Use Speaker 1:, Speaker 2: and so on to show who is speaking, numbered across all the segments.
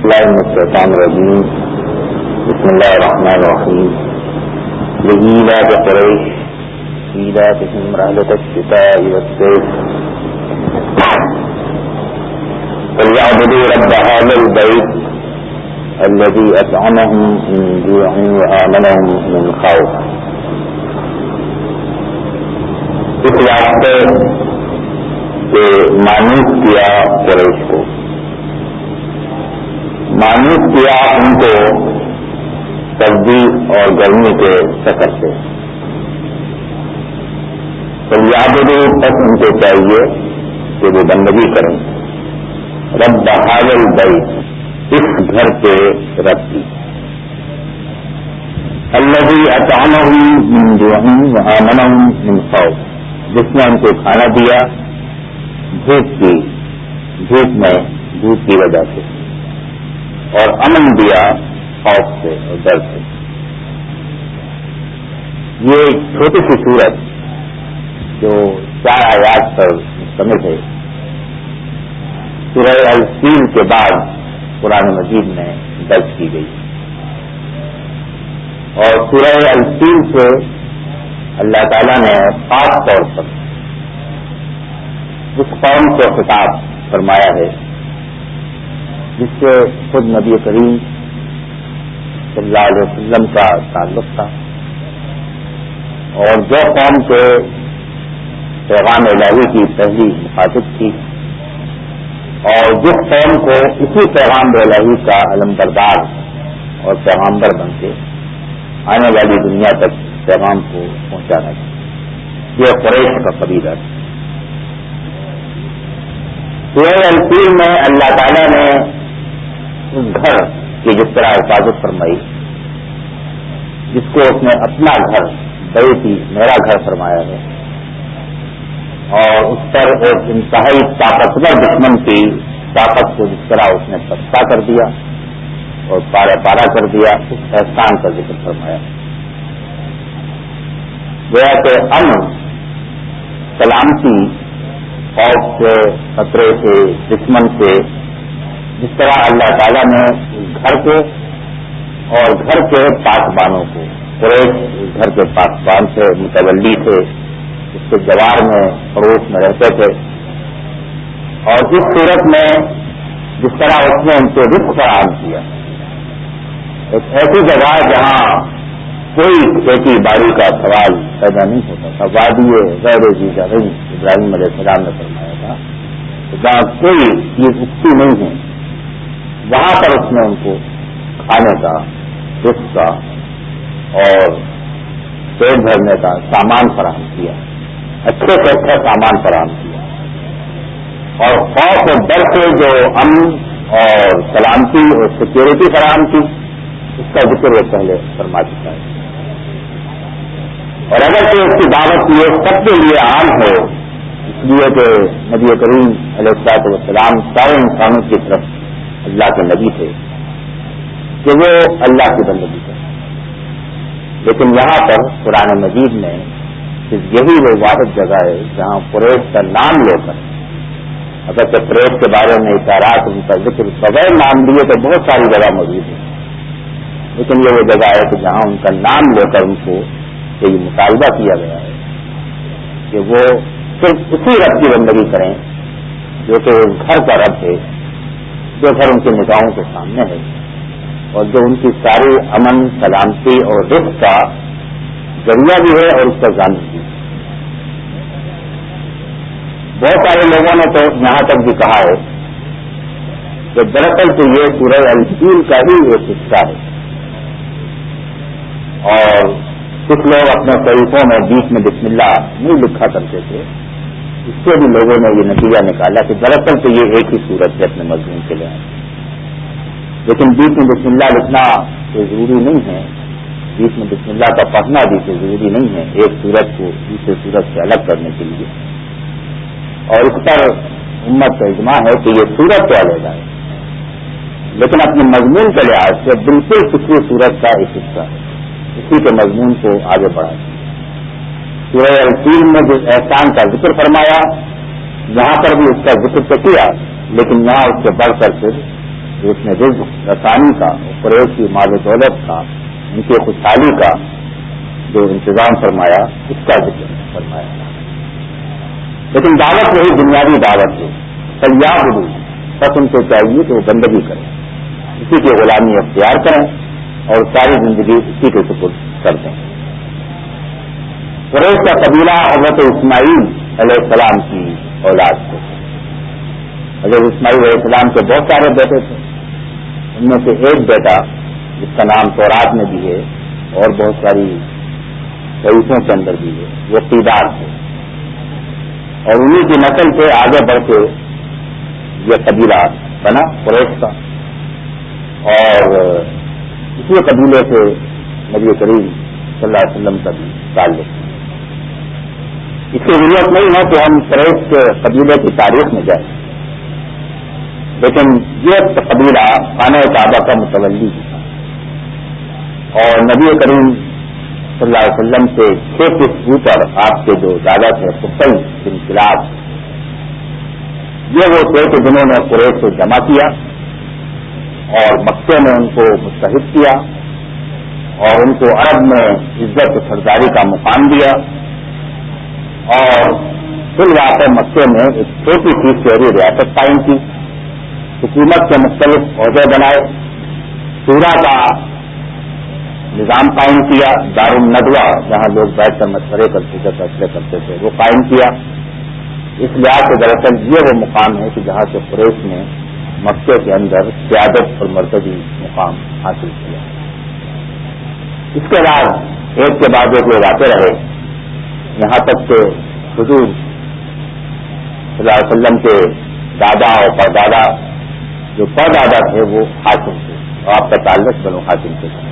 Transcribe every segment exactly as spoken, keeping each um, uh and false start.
Speaker 1: الله من الشيطان الرجيم. بسم الله الرحمن الرحيم. لإيلاف قريش إيلافهم رحلة الشتاء والصيف فليعبدوا رب هذا البيت الذي أطعمهم من جوع وآمنهم من خوف. اس واسطے کہ مانوس کیا قریش کو، مانوس کیا ان کو سردی اور گرمی کے سفر سے. تو یادو تک ان کو چاہیے کہ وہ بندگی کریں رب هذا البیت، اس گھر کے رب کی، الذی اطعمهم من جوع وآمنهم من خوف، جس نے ان کو کھانا دیا بھوک کی بھوک میں بھوک کی وجہ سے، اور امن دیا خوف سے اور ڈر سے. یہ ایک چھوٹی سی سورت جو چار آیات پر مشتمل ہے، سورہ الفیل کے بعد قرآن مجید میں درج کی گئی، اور سورہ الفیل سے اللہ تعالیٰ نے خاص طور پر اس قوم کو خطاب فرمایا ہے جس سے خود نبی کریم صلی اللہ علیہ وسلم کا تعلق تھا، اور جو قوم کے پیغام الہی کی پہلی مخاطب تھی، اور جس قوم کو اسی پیغام الہی کا علمبردار اور پیغامبر بن کے آنے والی دنیا تک پیغام کو پہنچانا تھا، یہ قریش کا قبیلہ تھا. سورہ الفیل میں اللہ تعالیٰ نے اس گھر کی جس طرح حفاظت فرمائی، جس کو اس نے اپنا گھر بیتی میرا گھر فرمایا ہے، اور اس پر ایک انتہائی طاقتور دشمن کی طاقت کو جس طرح اس نے پستہ کر دیا اور پارا پارا کر دیا، اس احسان کا ذکر فرمایا. گویا کہ امن، سلامتی، خوف سے، خطرے سے، دشمن سے، جس طرح اللہ تعالیٰ نے گھر کے اور گھر کے پاسبانوں کو، قریش گھر کے پاسبان سے متولی تھے، اس کے جوار میں پڑوس میں رہتے تھے، اور اس صورت میں جس طرح اس نے ان کو رزق فراہم کیا، ایک ایسی جگہ جہاں کوئی کھیتی باڑی کا سوال پیدا نہیں ہوتا تھا، وادی غیر ذی زرع ابراہیم علیہ السلام نے فرمایا تھا، جہاں کوئی چیز اگتی نہیں ہے، وہاں پر اس نے ان کو کھانے کا، رزق کا اور پیٹ بھرنے کا سامان فراہم کیا، اچھے سے اچھا سامان فراہم کیا، اور خوف اور ڈر سے جو امن اور سلامتی اور سیکورٹی فراہم کی، اس کا ذکر وہ پہلے فرما چکا ہے. اور اگر کہ اس کی دعوت یہ سب کے لیے عام ہے، اس لیے کہ نبی کریم علیہ الصلوۃ والسلام سارے انسانوں کی طرف اللہ کے نبی تھے کہ وہ اللہ کی بندگی کریں، لیکن یہاں پر قرآن مجید میں صرف یہی وہ واحد جگہ ہے جہاں قریش کا نام لے کر، اگر کہ قریش کے بارے میں اشارات ان کا ذکر بغیر نام لیے تو بہت ساری جگہ موجود ہے، لیکن یہ وہ جگہ ہے کہ جہاں ان کا نام لے کر ان کو یہ مطالبہ کیا گیا ہے کہ وہ صرف اسی رب کی بندگی کریں جو کہ اس گھر کا رب ہے، جو گھر ان کی نگاہوں کے سامنے ہے، اور جو ان کی ساری امن، سلامتی اور رزق کا ذریعہ بھی ہے اور اس کا ضامن بھی. بہت سارے لوگوں نے تو یہاں تک بھی کہا ہے کہ دراصل تو یہ سورہ الفیل کا ہی ایک حصہ ہے، اور کچھ لوگ اپنے طریقوں میں بیچ میں بسم اللہ نہیں لکھا کرتے تھے، اس سے بھی لوگوں نے یہ نتیجہ نکالا کہ دراصل تو یہ ایک ہی سورت ہے اپنے مضمون کے لیے. لیکن بیچ میں بسم اللہ لکھنا کوئی ضروری نہیں ہے، بیچ میں بسم اللہ کا پڑھنا بھی کوئی ضروری نہیں ہے ایک سورت کو دوسرے سورت سے الگ کرنے کے لیے. اور اس پر امت کا اجماع ہے کہ یہ سورت تو الگ ہے، لیکن اپنے مضمون کے لحاظ سے بالکل کسی سورت کا ایک حصہ ہے، اسی کے مضمون کو آگے بڑھا. سورہ الفیل میں جس احسان کا ذکر فرمایا، یہاں پر بھی اس کا ذکر تو کیا، لیکن یہاں اس سے بڑھ کر پھر کہ اس نے رزق رسانی کا، قریش کی مال و دولت کا، ان کی خوشحالی کا جو انتظام فرمایا، اس کا ذکر فرمایا. لیکن دعوت وہی بنیادی دعوت ہے. سیاح ہوئی بس ان کو چاہیے کہ وہ بندگی کریں، اسی کی غلامی اختیار کریں اور ساری زندگی اسی کے سپرد کر دیں. قریش کا قبیلہ حضرت اسماعیل علیہ السلام کی اولاد تھے. حضرت اسماعیل علیہ السلام کے بہت سارے بیٹے تھے. ان میں سے ایک بیٹا جس کا نام تورات میں بھی ہے اور بہت ساری حدیثوں کے اندر بھی ہے، وہ قیدار تھے. اور انہیں کی نسل سے آگے بڑھ کے یہ قبیلہ بنا قریش کا. اور اسی قبیلے سے نبی کریم صلی اللہ علیہ وسلم کا بھی تعلق ہے. اس کی ضرورت نہیں ہے کہ ہم قریش کے قبیلے کی تاریخ میں جائیں، لیکن یہ قبیلہ خانہ کعبہ کا متولی تھا اور نبی کریم صلی اللہ علیہ وسلم سے چھ فٹ اوپر آپ کے جو دادا تھے قصی بن کلاب، یہ وہ تھے کہ جنہوں نے قریش کو جمع کیا اور مکے میں ان کو مستحق کیا اور ان کو عرب میں عزت و سرداری کا مقام دیا. اور فی الواقع مکے میں ایک چھوٹی سی شہری ریاست قائم کی، حکومت کے مختلف عہدے بنائے، شورا کا نظام قائم کیا، دار الندوہ جہاں لوگ بیٹھ کر مشورے کرتے تھے، فیصلے کرتے تھے، وہ قائم کیا. اس لحاظ سے دراصل یہ وہ مقام ہے کہ جہاں سے قریش نے مکے کے اندر قیادت اور مرکزی مقام حاصل کیا. اس کے بعد ایک کے بعد ایک لوگ آتے رہے، یہاں تک کہ حضور صلی اللہ علیہ وسلم کے دادا اور پردادا جو پردادا تھے وہ حاکم تھے اور آپ کا تعلق بنو حاکم سے تھا.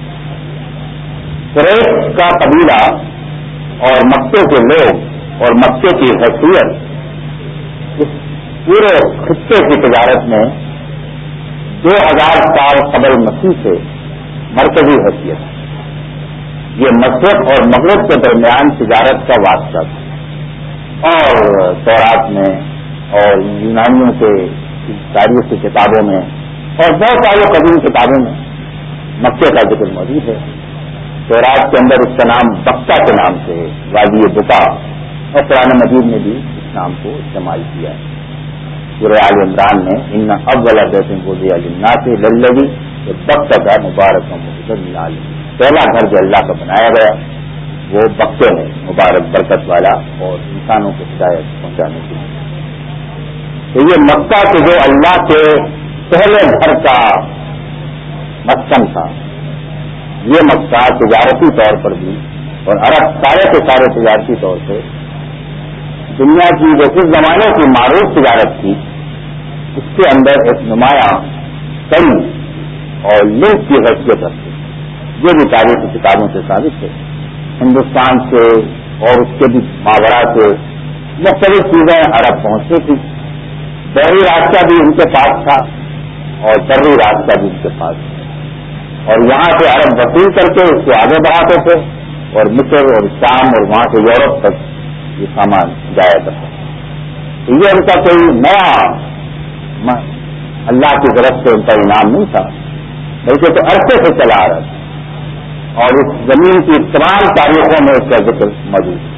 Speaker 1: قریش کا قبیلہ اور مکے کے لوگ اور مکے کی حیثیت اس پورے خطے کی تجارت میں دو ہزار سال قبل مسیح سے مرکزی حیثیت ہے. یہ مشرق اور مغرب کے درمیان تجارت کا واسطہ تھا اور تورات میں اور یونانیوں کے تاریخ کی کتابوں میں اور بہت ساری قدیم کتابوں میں مکے کا ذکر موجود ہے. تورات کے اندر اس کا نام بکہ کے نام سے ہے، وادی بکا، اور قرآن مجید میں بھی اس نام کو استعمال کیا ہے. سورہ آل عمران میں ان اول بیت وضع للناس للذی بکہ کا مبارک وہدی للعالمین، پہلا گھر جو اللہ کا بنایا گیا وہ بکے میں مبارک برکت والا اور انسانوں کو ہدایت پہنچانے کے لیے. تو یہ مکہ کے جو اللہ کے پہلے گھر کا مسکن تھا، یہ مکہ تجارتی طور پر بھی اور عرب سارے کے سارے تجارتی طور سے دنیا کی جو اس زمانے کی معروف تجارت تھی اس کے اندر ایک نمایاں کئی اور لنک کی حیثیت رکھتی. یہ بھی تاریخی کتابوں سے ثابت ہے. ہندوستان سے اور اس کے بھی ماورا سے مختلف چیزیں عرب پہنچتی تھی. بحری راستہ بھی ان کے پاس تھا اور بری راستہ بھی ان کے پاس تھا، اور یہاں سے عرب وصول کر کے اس کو آگے بڑھاتے تھے اور مصر اور شام اور وہاں سے یورپ تک یہ سامان جایا کرتا. تو یہ ان کا کوئی نیا اللہ کی طرف سے ان کا انعام نہیں تھا، بلکہ تو عرصے سے چلا آ رہا تھا اور اس زمین کی تمام تاریخوں میں اس کا ذکر موجود ہے.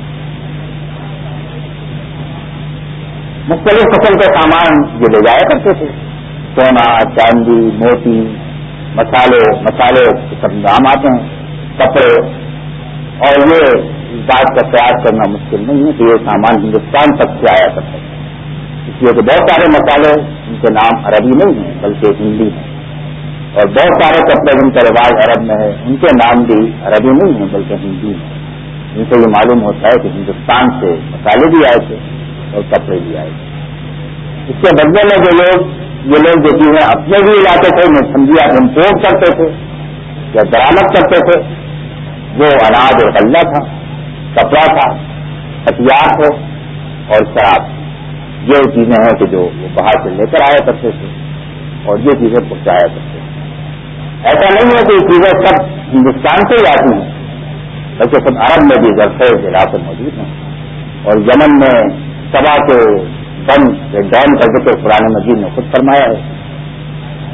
Speaker 1: مختلف قسم کے سامان یہ لے جایا کرتے تھے، سونا، چاندی، موتی، مسالے مسالے نام آتے ہیں، کپڑے. اور یہ اس بات کا قیاس کرنا مشکل نہیں ہے کہ یہ سامان ہندوستان تک سے آیا کرتا ہے، اس لیے کہ بہت سارے مسالے ان کے نام عربی نہیں ہیں بلکہ ہندی ہیں، اور بہت سارے کپڑے جن کا رواج عرب میں ہے ان کے نام بھی عربی نہیں ہیں بلکہ ہندی ہیں. جن سے یہ معلوم ہوتا ہے کہ ہندوستان سے مسالے بھی آئے تھے اور کپڑے بھی آئے تھے. اس کے بدلے میں جو لوگ یہ لوگ جو چیزیں اپنے بھی علاقے سے سمجھیا امپورٹ کرتے تھے یا درآمد کرتے تھے، وہ اناج اور غلہ تھا، کپڑا تھا، ہتھیار تھے اور شراب. یہ چیزیں ہیں کہ جو وہ باہر سے لے کر آیا کرتے تھے اور یہ چیزیں پہنچایا کرتے تھے. ایسا نہیں ہے کہ یہ چیزیں سب ہندوستان سے ہی آتی ہیں بلکہ سب عرب میں بھی زرخیز علاقے موجود ہیں. اور یمن میں سبا کے بند ڈیم کا ذکر قرآن مجید نے خود فرمایا ہے.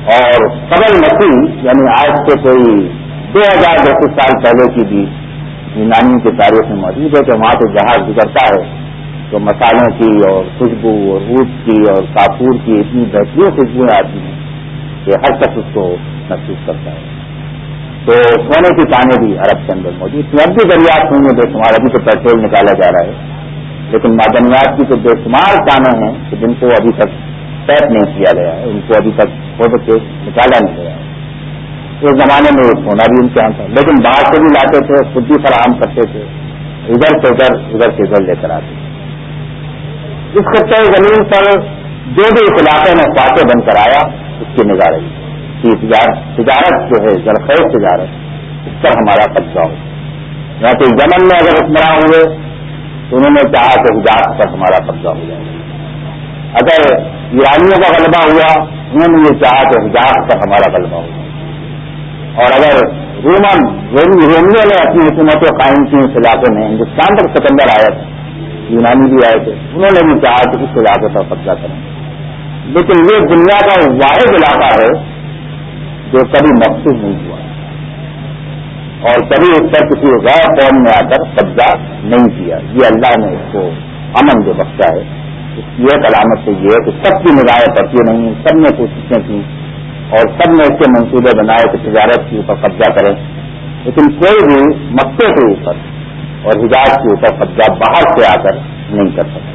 Speaker 1: اور قبل مسیح یعنی آج سے کوئی دو ہزار دو سو سال پہلے کی بھی یونانی کی تاریخ میں موجود ہے کہ وہاں سے جہاز گزرتا ہے تو مسالوں کی اور خوشبو اور اود کی اور کافور کی اتنی بہترین خوشبوئیں آتی ہیں کہ ہر شخص اس کو محسوس کرتا ہے. تو سونے کی کانیں بھی عرب کے اندر موجود تھیں. اب بھی دریافت ہوئی ہیں بے شمار, ابھی تو پیٹرول نکالا جا رہا ہے, لیکن معدنیات کی تو بے شمار کانیں ہیں کہ جن کو ابھی تک پیک نہیں کیا گیا ہے, ان کو ابھی تک کھود کے نکالا نہیں گیا ہے. اس زمانے میں سونا بھی امتحان تھا, لیکن باہر سے بھی لاتے تھے, خود بھی فراہم کرتے تھے, ادھر سے ادھر ادھر سے ادھر لے کر آتے تھے. اس خطے زمین پر جو بھی اس علاقے میں فاتح بن کر آیا اس کی نگاہ رہی کہ تجارت جو ہے زرخیز تجارت اس پر ہمارا قبضہ ہو. یہاں تو یمن میں اگر حکمراں ہوئے تو انہوں نے چاہا کہ حجاز پر ہمارا قبضہ ہو جائے. اگر ایرانیوں کا غلبہ ہوا انہوں نے یہ چاہا کہ حجاز پر ہمارا غلبہ ہو جائے. اور اگر رومن رومیوں نے اپنی حکومتیں قائم کی اس علاقے میں, ہندوستان پر سکندر آیا تھا, یونانی بھی آئے تھے, انہوں نے بھی چاہا کہ اس علاقے پر قبضہ کریں. لیکن یہ دنیا کا واحد علاقہ ہے جو کبھی مخصوص نہیں ہوا اور کبھی اس پر کسی غیر قوم نے آ کر قبضہ نہیں کیا. یہ اللہ نے اس کو امن جو بخشا ہے, اس کی ایک علامت سے یہ ہے کہ سب کی نگاہیں پڑتی نہیں, سب نے کوششیں کی اور سب نے اس کے منصوبے بنائے کہ تجارت کے اوپر قبضہ کریں, لیکن کوئی بھی مکے کے اوپر اور حجاز کے اوپر قبضہ باہر سے آ کر نہیں کر سکتا.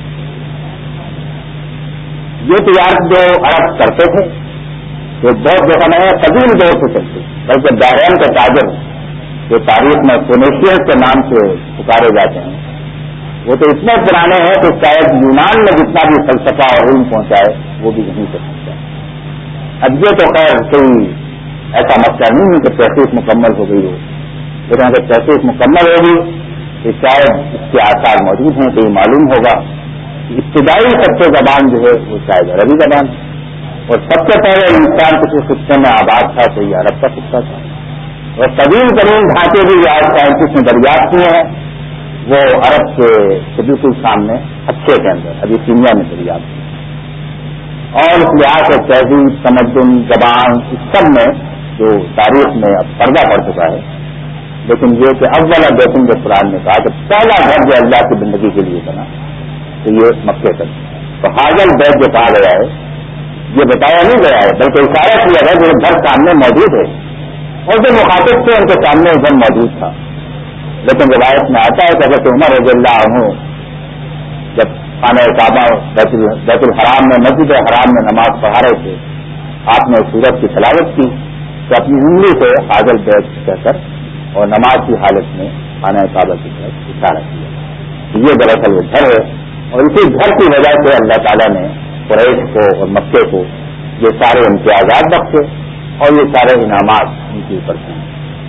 Speaker 1: یہ تجارت جو عرب کرتے تھے وہ بہت دفعہ نہیں قدیم دور سے چلتے, بلکہ بحرین کے تاجر جو تاریخ میں فونیشین کے نام سے پکارے جاتے ہیں وہ تو اتنے پرانے ہیں کہ شاید یونان میں جتنا بھی فلسفہ اور علم پہنچائے وہ بھی نہیں کر سکتا. اب یہ تو خیر کوئی ایسا مسئلہ نہیں ہے کہ تحقیق مکمل ہو گئی ہو, لیکن اگر تحقیق مکمل ہوگی تو شاید اس کے آثار موجود ہیں تو یہ معلوم ہوگا کہ ابتدائی سب سے زبان جو ہے وہ شاید عربی زبان ہے, اور سب سے پہلے انسان کسی خطے میں آباد تھا تو یہ عرب کا خطہ تھا. اور قدیم ترین ڈھانچے بھی آج سائنٹسٹ نے دریافت کیے ہیں وہ عرب کے بالکل سامنے اچھے کے اندر ابھی کینیا میں دریافت کیے. اور اس لحاظ سے تہذیب, تمدن, زبان, اس سب میں جو تاریخ میں اب پردہ پڑ چکا ہے. لیکن یہ کہ اول بیتن جو قرآن نے کہا کہ پہلا گھر جو اللہ کی زندگی کے لیے بنا تو یہ مکے تک. تو حاجل بیت جو کہا گیا ہے یہ بتایا نہیں گیا ہے بلکہ اشارہ کیا گیا جو گھر سامنے موجود ہے اور جو مخاطب تھے ان کے سامنے وہ گھر موجود تھا. لیکن روایت میں آتا ہے کہ حضرت عمر رضی اللہ عنہ جب خانہ کعبہ بیت الحرام میں مسجد حرام میں نماز پڑھا رہے تھے, آپ نے سورت کی تلاوت کی تو اپنی انگلی سے حاجل بیت کہہ کر اور نماز کی حالت میں خانہ کعبہ کی طرف اشارہ کیا. یہ دراصل وہ گھر ہے اور اسی گھر کی وجہ سے اللہ تعالیٰ نے قریش کو اور مکے کو یہ سارے امتیازات بخشے اور یہ سارے انعامات ان کے اوپر ہیں.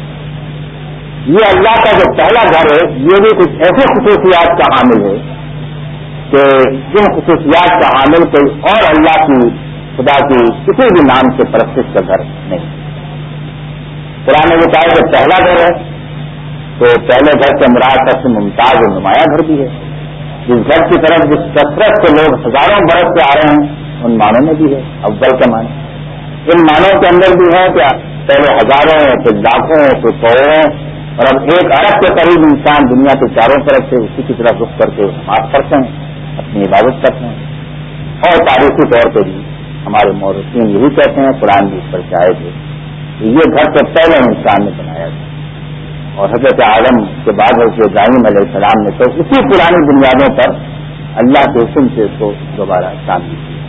Speaker 1: یہ اللہ کا جو پہلا گھر ہے یہ بھی کچھ ایسی خصوصیات کا حامل ہے کہ جن خصوصیات کا حامل کوئی اور اللہ کی خدا کی کسی بھی نام سے پرستش کا گھر نہیں. قرآن نے کہا کہ پہلا گھر ہے تو پہلے گھر سے مراد سب سے ممتاز اور نمایاں گھر بھی ہے. جس گھر کی طرف جس کثرت سے لوگ ہزاروں برس سے آ رہے ہیں ان معنوں میں بھی ہے اول کے معنی. ان معنوں کے اندر بھی ہے کہ پہلے ہزاروں پھر لاکھوں پھر کروڑوں اور اب ایک ارب کے قریب انسان دنیا کے چاروں طرف سے اسی کی طرف رخ کر کے نماز پڑھتے ہیں, اپنی عبادت کرتے ہیں. اور تاریخی طور پہ بھی ہمارے مورخین یہی کہتے ہیں, قرآن بھی اس پر شاہد ہے کہ یہ گھر سے پہلے انسان نے بنایا تھا اور حضرت آدم کے بعد حضرت ابراہیم علیہ السلام نے تو اسی پرانی بنیادوں پر اللہ کے حکم سے اس کو دوبارہ شامل کیا.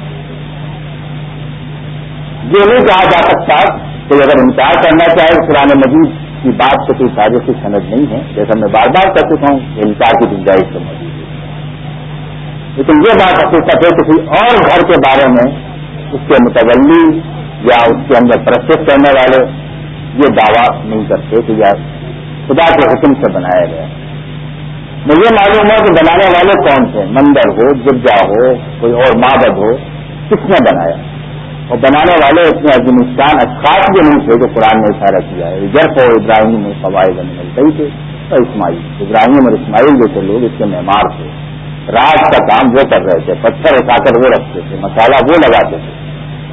Speaker 1: یہ نہیں کہا جا سکتا کہ اگر انکار کرنا چاہے قرآن مجید کی بات سے کوئی تاریخی سند نہیں ہے, جیسا میں بار بار کر چکا ہوں کہ انکار کی گنجائش تو موجود ہے. لیکن یہ بات حقیقت ہے کسی اور گھر کے بارے میں اس کے متولی یا اس کے اندر پرستش کرنے والے یہ دعویٰ نہیں کرتے کہ یا خدا کے حکم سے بنایا گیا. مجھے معلوم ہے کہ بنانے والے کون تھے, مندر ہو, گرجا ہو, کوئی اور معبد ہو, کس نے بنایا. اور بنانے والے اتنے عظیم الشان اشخاص بھی نہیں تھے جو قرآن نے اشارہ کیا ہے. جرف اور ابراہیم میں قواعد بنے گئی تھے اور اسماعیل ابراہیم اور اسماعیل جیسے لوگ اس کے معمار تھے. رات کا کام وہ کر رہے تھے, پتھر اٹھا کر وہ رکھتے تھے, مسالہ وہ لگاتے تھے.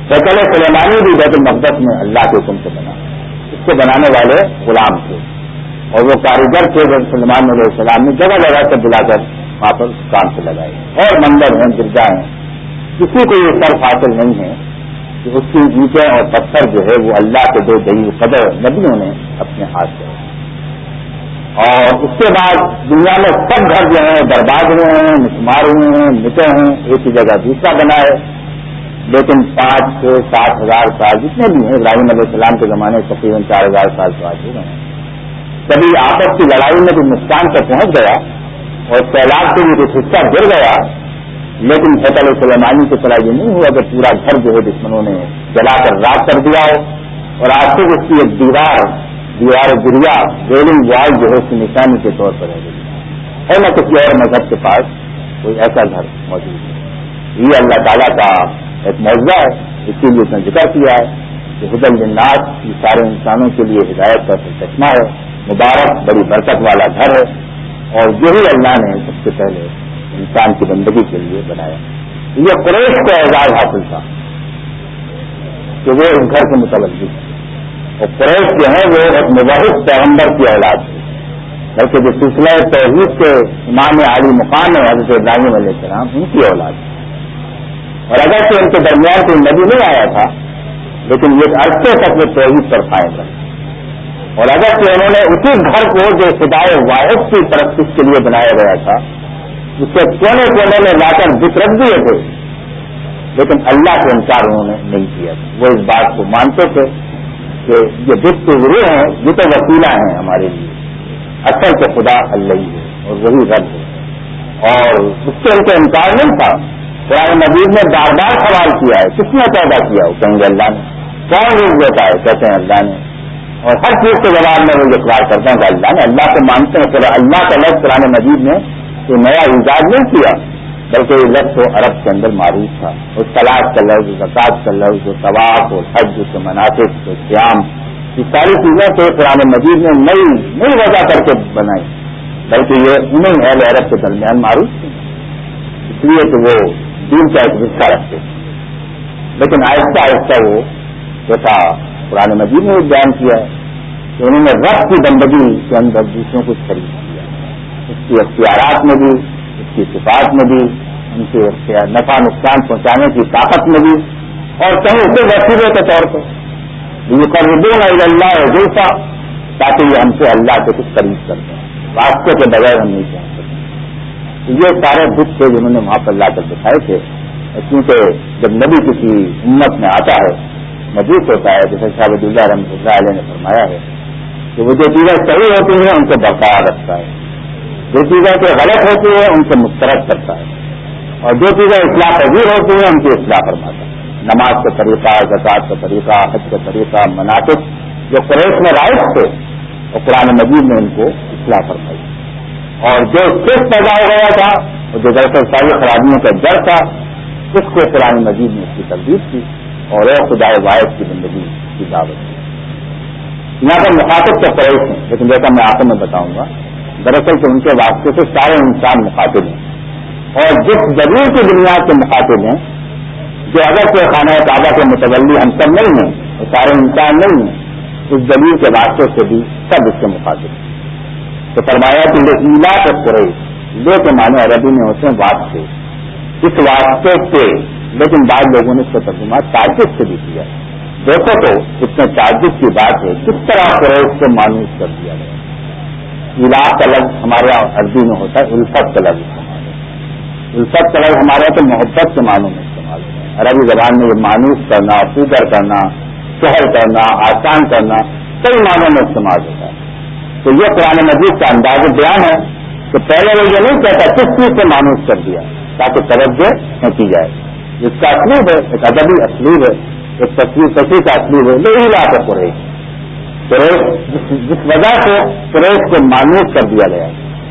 Speaker 1: ہیکل سلیمانی بھی بیت المقدس میں اللہ کے حکم سے بنا، اس کے بنانے والے غلام تھے اور وہ کاریگر تھے جو سلیمان علیہ السلام نے جگہ جگہ سے بلا کر وہاں پر کام سے لگائے، اور مندر ہیں، گرجا ہیں، کسی کو یہ صرف حاصل نہیں ہے کہ اس کی اینٹیں اور پتھر جو ہے وہ اللہ کے دو دئی قدر نبیوں نے اپنے ہاتھ سے، اور اس کے بعد دنیا میں سب گھر جو ہیں برباد ہوئے ہیں، مسمار ہوئے ہیں، مٹے ہیں، ایک ہی جگہ دوسرا بنا ہے، لیکن پانچ چھ سات ہزار سال جتنے بھی ہیں ابراہیم علیہ السلام کے زمانے تقریباً چار ہزار سال سے آج ہو گئے ہیں، کبھی آپس کی لڑائی میں بھی نقصان تک پہنچ گیا اور سیلاب سے بھی کچھ حصہ گر گیا، لیکن ہیکل سلیمانی کی طرح یہ نہیں ہوا کہ پورا گھر جو ہے دشمنوں نے جلا کر راکھ کر دیا ہو، اور آج تک اس کی ایک دیوار دیوار گریا ریلنگ وال جو ہے اس کی نشانی کے طور پر رہ گئی ہے، نہ کسی اور مذہب کے پاس کوئی ایسا گھر موجود ہے۔ یہ اللہ تعالیٰ کا ایک معجزہ ہے، اسی لیے اس نے ذکر کیا ہے کہ ہدی للناس یہ سارے انسانوں کے لیے ہدایت کا چشمہ ہے، مبارک بڑی برکت والا گھر ہے، اور یہی اللہ نے سب سے پہلے انسان کی بندگی کے لیے بنایا۔ یہ قریش کو اعزاز حاصل تھا کہ وہ اس گھر کے متوجہ تھے، اور قریش جو ہے وہ ایک مباحث پیغمبر کی اولاد تھی، بلکہ جو سلسلہ توحید کے امام عالی مقام ہے حضرت ابراہیم علیہ السلام ان کی اولاد تھی، اور اگرچہ ان کے درمیان کوئی نبی نہیں آیا تھا لیکن یہ عرصے تک وہ توحید پر قائم رہے، اور اگرچہ انہوں نے اسی گھر کو جو خدائے واحد کی پرستش کے لیے بنایا گیا تھا اس کے کونے کونے میں لا کر بت رکھ دیے تھے، لیکن اللہ کا انکار انہوں نے نہیں کیا، وہ اس بات کو مانتے تھے کہ یہ بت تو ضرور ہیں، یہ تو وسیلہ ہیں ہمارے لیے، اصل تو خدا اللہ ہی ہے اور وہی رب ہے، اور اس سے ان کا انکار نہیں تھا۔ قرآن مجید نے بار بار سوال کیا ہے کس نے پیدا کیا، وہ کہیں گے اللہ نے، کون روز دیتا ہے کہتے ہیں اللہ نے، اور ہر چیز کے جواب میں وہ اقرار کرتے ہیں کہ اللہ نے، اللہ کو مانتے ہیں۔ پھر اللہ کا لفظ قرآن مجید نے کوئی نیا ایجاد نہیں کیا، بلکہ یہ لفظ تو عرب کے اندر معروف تھا، اور صلاۃ کا لفظ، زکوٰۃ کا لفظ، طواف اور حج کے مناسک کے قیام، یہ ساری چیزیں تو قرآن مجید نے نئی نئی وجہ کر کے بنائی، بلکہ یہ انہیں اہل عرب کے درمیان معروف تھی، اس لیے کہ وہ دین کا ایک حصہ رکھتے، لیکن آہستہ آہستہ وہ جیسا قرآن مجید نے بیان کیا ہے کہ انہوں نے رب کی بندگی کے اندر دوسروں کو شریک کیا، اس کی اختیارات میں بھی، اس کی صفات میں بھی، ان کے نفع نقصان پہنچانے کی طاقت میں بھی، اور کہیں اسے وسیلے کے طور پر یقربون الی اللہ زلفیٰ، تاکہ یہ ہم سے اللہ کے کچھ قریب کرتے ہیں، واسطے کے بغیر ہم نہیں پہنچ سکتے۔ تو یہ سارے بت تھے جنہوں نے وہاں پر لا کر دکھائے تھے، کیونکہ جب نبی کسی امت میں آتا ہے مجبور ہوتا ہے، جیسے شاہ ولی اللہ رحمۃ اللہ علیہ نے فرمایا ہے کہ وہ جو چیزیں صحیح ہوتی ہیں ان کو برقرار رکھتا ہے، جو چیزیں کہ غلط ہوتی ہیں ان سے مسترد کرتا ہے، اور جو چیزیں اصلاح پذیر ہوتی ہیں ان کی اصلاح فرماتا ہے۔ نماز کا طریقہ، زکوٰۃ کا طریقہ، حج کا طریقہ، مناسک جو قریش میں رائج تھے اور قرآن مجید نے ان کو اصلاح فرمائی، اور جو صرف پیدا ہو گیا تھا اور جو دراصل ساری خرابیوں کا جڑ تھا اس کو قرآن مجید نے اس کی تردید کی اور ایک خدائے واحد کی زندگی کی دعوت دی۔ یہاں پر مخاطب تو قریش ہیں، لیکن جیسا میں آپ میں بتاؤں گا دراصل تو ان کے واسطے سے سارے انسان مخاطب ہیں، اور جس دلیل کی بنیاد سے مخاطب ہیں، جو اگر کوئی خانہ کعبہ کے متولی ہم سب نہیں ہیں اور سارے انسان نہیں ہیں، اس دلیل کے واسطے سے بھی سب اس کے مخاطب ہیں۔ تو فرمایا کہ یہ ایلا کے قریش، لے کے معنی عربی میں ہوتے ہیں واسطے، اس واسطے سے، لیکن بعض لوگوں نے اس کا ترجمہ تعجب سے بھی کیا۔ دیکھو تو اس میں تعجب کی بات ہے، کس طرح قریش کو مانوس کر دیا گیا۔ ایلا کا لفظ ہمارے یہاں عربی میں ہوتا ہے الفت کا لفظ استعمال ہے، الفت کا لفظ ہمارے یہاں تو محبت کے معنوں میں استعمال ہوتا ہے، عربی زبان میں یہ مانوس کرنا، پوجر کرنا، سہل کرنا، آسان کرنا، کئی معنوں میں استعمال ہوتا ہے۔ تو یہ قرآن مجید کا انداز بیان ہے کہ پہلے وہ یہ نہیں کہتا کس چیز سے مانوس کر دیا تاکہ توجہ نہ کی جائے، جس کا اسلوب ہے ایک ادبی اسلوب ہے، ایک تصویر کشی کا اسلوب ہے، یہ ایلا کا قریش، قریش جس, جس وجہ سے قریش کو مانوس کر دیا گیا،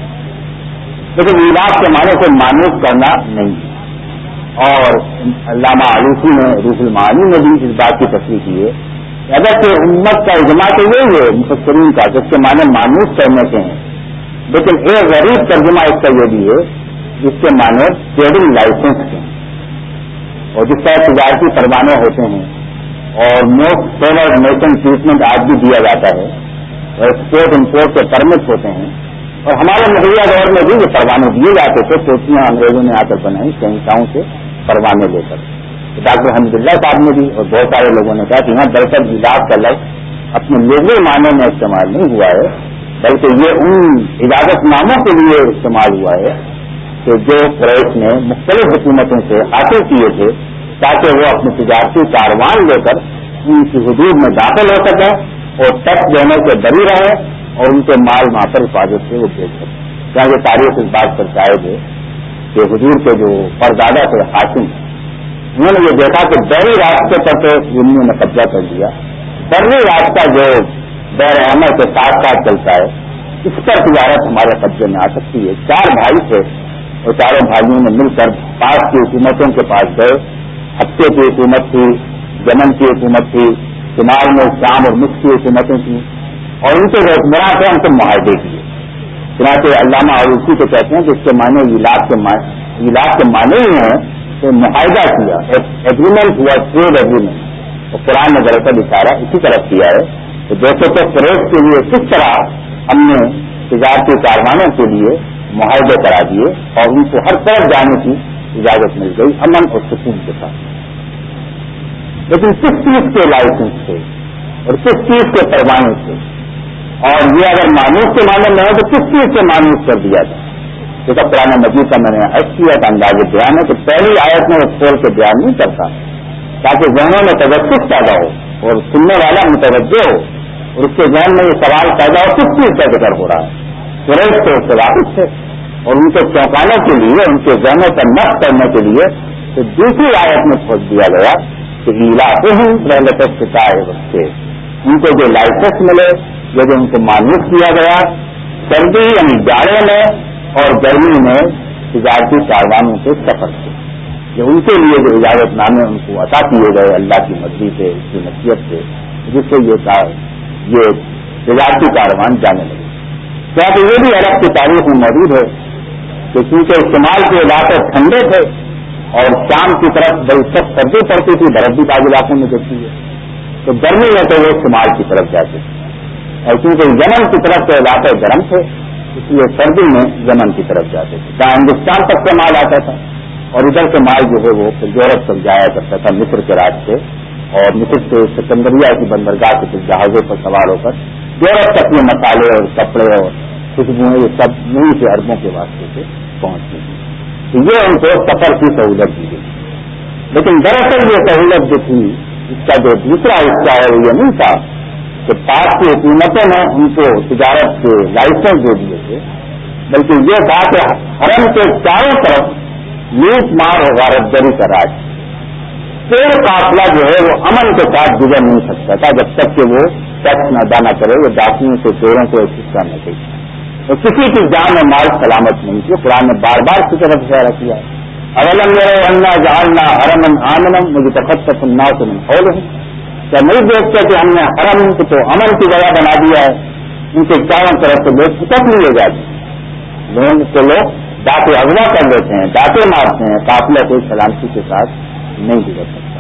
Speaker 1: لیکن ایلا کے معنی کو مانوس کرنا نہیں۔ اور علامہ علوسی نے روح المعانی میں بھی اس بات کی تصریح کی ہے کہ اگر کہ امت کا اجماع تو یہی ہے مفسرین کا جس کے معنی مانوس کرنے کے ہیں، لیکن ایک غریب ترجمہ اس کا یہ بھی ہے جس کے معنی ٹریڈنگ لائسنس کے ہیں، اور جس طرح تجارتی پروانے ہوتے ہیں اور موسٹ فیورڈ نیشن ٹریٹمنٹ آج بھی دیا جاتا ہے اور ایکسپورٹ امپورٹ کے پرمٹ ہوتے ہیں، اور ہمارے مغلیہ دور میں بھی یہ پروانے دیے جاتے تھے، کوٹیاں انگریزوں نے آ کر بنائی شہنشاہوں سے پروانے لے کر۔ ڈاکٹر حمد اللہ صاحب نے بھی اور بہت سارے لوگوں نے کہا کہ یہاں دراصل علاج کا لفظ اپنے لوگوں معنی میں استعمال نہیں ہوا ہے، بلکہ یہ ان اجازت ناموں کے لیے استعمال ہوا ہے کہ جو قریش نے مختلف حکومتوں سے حاصل کیے تھے تاکہ وہ اپنے تجارتی کاروان لے کر ان کی حدود میں داخل ہو سکیں اور ٹیکس دینے سے بری رہے اور ان کے مال وہاں پر حفاظت سے وہ بھیج سکیں۔ کیا یہ تاریخ اس بات پر شاہد ہے کہ حضور کے جو پردادا تھے حاکم، انہوں نے یہ دیکھا کہ بحری راستے پر تو زمین نے قبضہ کر دیا، بری راستہ جو بحر احمر کے ساتھ ساتھ چلتا ہے اس پر تجارت ہمارے قبضے میں آ سکتی ہے۔ چار بھائی تھے اور چاروں بھائیوں نے مل کر پاس کی حکومتوں کے پاس گئے، ہفتے کی حکومت تھی، یمن کی حکومت تھی، شمال میں شام اور مصر کی حکومتیں تھیں، اور ان کے حکمراں تھے، ان سے معاہدے کیے۔ چنانچہ علامہ عروسی کو کہتے ہیں کہ اس کے معنی علاج کے علاج کے معنی ہی ہیں کہ معاہدہ کیا، ایگریمنٹ ہوا، ٹریڈ ایگریمنٹ، اور قرآن نے دراصل اشارہ اسی طرف کیا ہے کہ دیکھو تو قریش کے لیے کس طرح ہم نے تجارتی کاروانوں کے لیے معاہدے کرا دیے اور ان کو ہر طرف جانے کی اجازت مل گئی امن اور سکون کے ساتھ۔ لیکن کس چیز کے لائسنس تھے اور کس چیز کے پروانے تھے، اور یہ اگر مانوس کے معنی میں ہے تو کس چیز سے مانوس کر دیا تھا؟ جیسا قرآن مجید کا میں نے عرض کیا تھا انداز بیان ہے کہ پہلی آیت میں وہ کھول کے بیان نہیں کرتا تاکہ ذہنوں میں تجسس پیدا ہو اور سننے والا متوجہ ہو اور اس کے ذہن میں یہ سوال پیدا ہو کس چیز کا ذکر ہو رہا ہے۔ قریش تو اس سے واقف تھے اور ان کو چونکانے کے لیے، ان کے ذہنوں پر نقد کرنے کے لیے تو دوسری آیت میں کھول دیا گیا کہ علاقے ہی رحلت ستائے وقت سے ان کو جو لائسنس ملے یا جو ان کو مانوس کیا گیا سردی یعنی جاڑے میں اور گرمی میں تجارتی کاروانوں کے سفر سے، جو ان کے لیے جو اجازت نامے ان کو عطا کیے گئے اللہ کی مرضی سے، اس کی نصیحت سے، جس سے یہ یہ تجارتی کاروان جانے لگے۔ کیا کہ یہ بھی عرب کی تاریخ میں موجود ہے کہ چونکہ استعمال کے علاقے ٹھنڈے تھے اور شام کی طرف بڑی سخت سردی پڑتی تھی، برف بھی بعض علاقوں میں دیکھتی ہے، تو گرمی میں تو وہ شمال کی طرف جاتے تھے، اور چونکہ یمن کی طرف کے علاقے گرم تھے اس لیے سردی میں یمن کی طرف جاتے تھے، جہاں ہندوستان تک سے مال آتا تھا، اور ادھر سے مال جو ہے وہ یورپ تک جایا کرتا تھا مصر کے راستے، اور مصر سے سکندریہ کی بندرگاہ سے کچھ جہازوں پر سوار ہو کر یورپ تک یہ مسالے اور کپڑے اور خوشبوئیں یہ سب نہیں سے عربوں کے واسطے سے پہنچتی تھی، تو یہ ان کو سفر کی سہولت دی گئی۔ لیکن دراصل یہ سہولت جو تھی اس کا جو دوسرا حصہ ہے وہ یہ نہیں تھا کہ پاک کی حکومتوں نے ان کو تجارت کے لائسنس دے دیے تھے، بلکہ یہ تھا کہ حرم کے چاروں طرف لوٹ مار اور غارت گری کا راج، کوئی قافلہ جو ہے وہ امن کے ساتھ گزر نہیں سکتا تھا جب تک کہ وہ ٹیکس نہ ادا نہ کرے، وہ ڈاکیوں سے چوروں کو ایک حصہ نہ دے، اور کسی کی جان اور مال سلامت نہیں تھی۔ قرآن نے بار بار کی طرف اشارہ کیا ہے، اولم یروا انا جعلنا حرما آمنا متخطف الناس من حولهم، کیا نہیں دیکھتے کہ ہم نے حرم کو تو امن کی جگہ بنا دیا ہے، ان کے چاروں طرف سے لوگ چھٹک لیے جاتے ہیں، لوگوں کو لوگ ڈاکے اغوا کر لیتے ہیں، ڈاکے مارتے ہیں، قافلہ کوئی سلامتی کے ساتھ نہیں گزر سکتا۔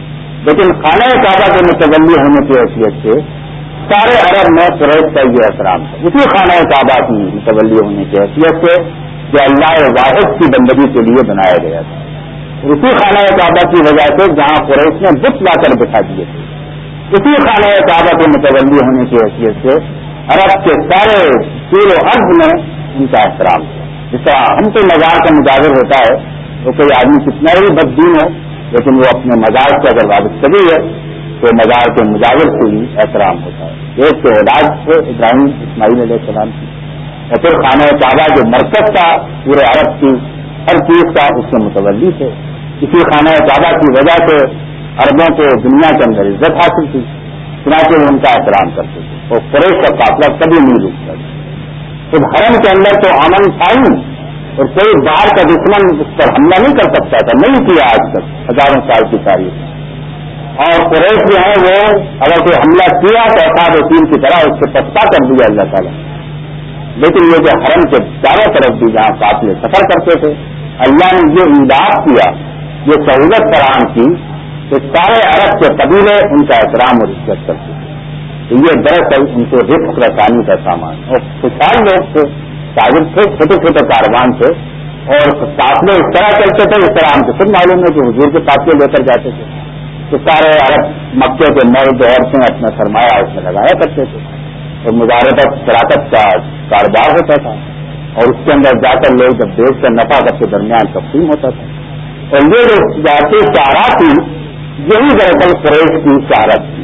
Speaker 1: لیکن خانہ کعبہ کے متولی ہونے کی حیثیت سے سارے عرب میں قریش کا یہ احترام تھا، اسی خانہ کعبہ کی متولی ہونے کی حیثیت سے جو اللہ واحد کی بندگی کے لیے بنایا گیا تھا، اور اسی خانہ کعبہ کی وجہ سے جہاں قریش نے بت لا کر بٹھا دیے تھے، اسی خانہ کعبہ کے متولی ہونے کی حیثیت سے عرب کے سارے طول و عرض میں ان کا احترام تھا۔ جس طرح ہم کو مزار کا مجاور ہوتا ہے تو کوئی آدمی کتنا ہی بددین ہو لیکن وہ اپنے مزار سے اگر وابستگی ہے تو مزار کے مجاور سے ہی احترام ہوتا ہے۔ ایک تو اولاد تھے ابراہیم اسماعیل علیہ السلام کی، اور پھر خانہ کعبہ جو مرکز تھا پورے عرب کی ہر چیز کا اس کے متولی تھے، اسی خانہ کعبہ کی وجہ سے عربوں کو دنیا کے اندر عزت حاصل تھی، چنانچہ وہ ان کا احترام کرتے تھے، اور قریش کا قافلہ کبھی نہیں رکتا تھا۔ تو حرم کے اندر تو امن تھا ہی، اور کوئی باہر کا دشمن اس پر حملہ نہیں کر سکتا تھا، نہیں کیا آج تک ہزاروں سال کی تاریخ، اور قریش جو ہے وہ اگر کوئی حملہ کیا تو اصحاب فیل کی طرح اس سے پسپا کر دیا اللہ تعالیٰ۔ لیکن یہ جو حرم کے چاروں طرف بھی جہاں قافلے سفر کرتے تھے، اللہ نے یہ امداد کیا یہ سہولت فراہم کی کہ سارے عرب کے قبیلے ان کا احترام اور عزت کرتے تھے. تو یہ دراصل ان کو رزق رسانی کا سامان اور خوشحال لوگ تھے, تاجر تھے, چھوٹے چھوٹے کاروبار تھے, اور قافلے اس طرح چلتے تھے اس طرح ہم کو خود معلوم ہے کہ حضور کے قافلے لے کر جاتے تھے. تو سارے عرب مکے کے مرد عورتیں اپنا سرمایہ اس میں لگایا کرتے تھے, اور مزاربت شراکت کا کاروبار ہوتا تھا, اور اس کے اندر جا کر لوگ جب بیچ کر نفع سب کے درمیان تقسیم ہوتا تھا. اور یہ جو جاتی شاہراہ تھی یہی دراصل قریش کی شہرت تھی.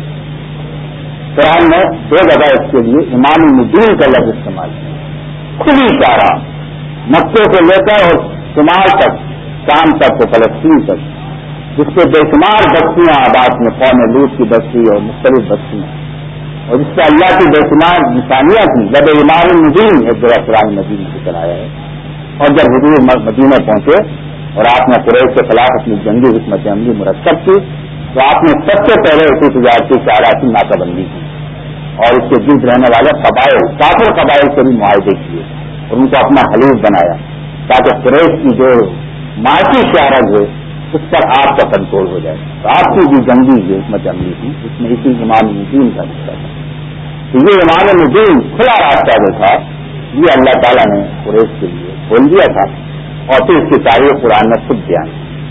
Speaker 1: قرآن نے دو جگہ اس کے لیے امام الدین کا لفظ استعمال کیا. کھلی شاہراہ مکے سے لے کر اور شمال تک, شام تک اور فلسطین تک, جس کے بے شمار بستیاں آباد میں قوم لوط کی بستی اور مختلف بستیاں, اور جس سے اللہ کی بے شمار نشانیاں تھیں. جب امام الدین ایک جگہ قرآن مجید میں ذکر آیا ہے. اور جب حضور مدینہ پہنچے اور آپ نے قریش کے خلاف اپنی جنگی حکمت عملی مرتب کی, تو آپ نے سب سے پہلے اسی تجارتی شاہراہ کی ناکہ بندی کی, اور اس کے گرد رہنے والے قبائل کافر قبائل سے بھی معاہدے کیے اور ان کو اپنا حلیف بنایا, تاکہ قریش کی جو معاشی شہرت ہے اس پر آپ کا کنٹرول ہو جائے. تو آپ کی بھی جنگی جو حکمت عملی تھی اس میں اسی امام الدین کا حصہ تھا. تو یہ امام الدین کھلا راستہ جو تھا یہ اللہ تعالیٰ نے قریش کے لیے کھول دیا تھا, اور پھر اس کی تاریخ قرآن میں خود بیان.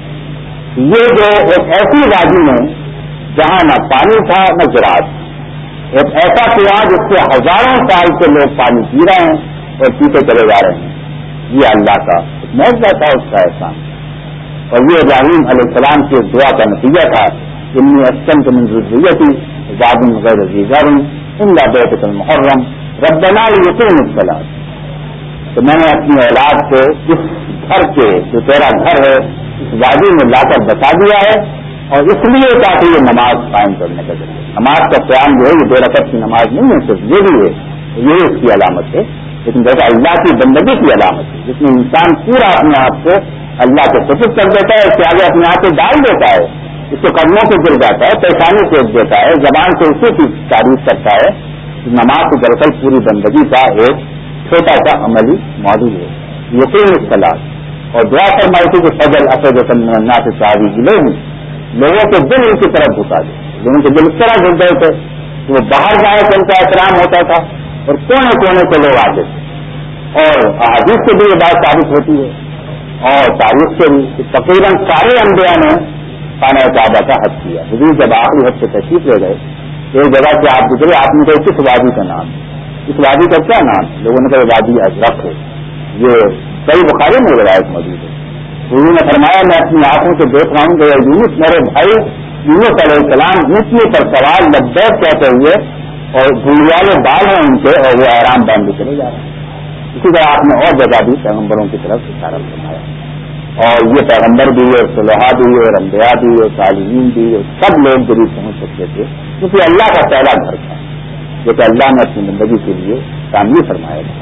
Speaker 1: یہ جو ایک ایسی وادی میں جہاں نہ پانی تھا نہ زراعت, ایک ایسا کنواں جس سے ہزاروں سال سے لوگ پانی پی رہے ہیں اور پیتے چلے جا رہے ہیں, یہ اللہ کا معجزہ تھا, اس کا احسان. اور یہ ابراہیم علیہ السلام کی ایک دعا کا نتیجہ تھا, انی اسکنت من ذریتی ذات غیر ذی زرع الا بیتک المحرم ربنا لیقیموا الصلاۃ. تو میں نے اپنی اولاد کو اس گھر کے جو تیرا گھر ہے اس وادی میں لا کر بتا دیا ہے, اور اس لیے تاکہ یہ نماز قائم کرنے کا ذریعہ. نماز کا قیام جو ہے یہ دو رکعت کی نماز نہیں ہے, صرف یہ بھی ہے, یہ اس کی علامت ہے, لیکن جیسا اللہ کی بندگی کی علامت ہے جس میں انسان پورا اپنے آپ کو اللہ کے سپرد کر دیتا ہے, اس کے آگے اپنے آپ کو ڈال دیتا ہے, اس کے قدموں پہ گر جاتا ہے, پیشانی ٹیک دیتا ہے, زبان سے اسی کی تعریف کرتا ہے. نماز کی دراصل پوری بندگی کا ایک چھوٹا سا عملی موضوع ہے. یقین اصطلاح اور دعا فرمائی تھی کہ فضل افید النا سے شاہی گلے ہوں, لوگوں کے دل ان کی طرف جھکا دے. لوگوں کے دل اس طرح جھک گئے تھے کہ وہ باہر جائے تو ان کا احترام ہوتا تھا, اور کونے کونے سے لوگ آتے تھے. اور احادیث سے بھی یہ بات ثابت ہوتی ہے, اور تاریخ سے بھی تقریباً سارے انبیاء نے خانہ کعبہ کا حج کیا. حضور جب آخری حج سے تشریف لے گئے, ایک جگہ سے آپ گزرے, آپ نے کہا کس وادی کا نام, اس وادی کا کیا نام؟ لوگوں نے کہا وادی ازرق ہے. یہ کئی بخاری میں روایت موجود ہے. حضور نے فرمایا میں اپنی آنکھوں سے دیکھ رہا ہوں کہ یونس میرے بھائی یونس علیہ السلام اونچی پر سوال لبیک کہتے ہوئے, اور گھڑیالے بال ہیں ان کے, اور وہ آرام باندھ کے چلے جا رہے ہیں. اسی طرح آپ نے اور جگہ بھی پیغمبروں کی طرف اشارہ فرمایا, اور یہ پیغمبر بھی اور صلحاء بھی اور انبیاء بھی اور صالحین بھی اور سب لوگ ضرور پہنچ سکتے تھے, کیونکہ اللہ کا پہلا گھر تھا جو کہ اللہ نے اپنی زندگی کے لیے تعمیر فرمایا تھا.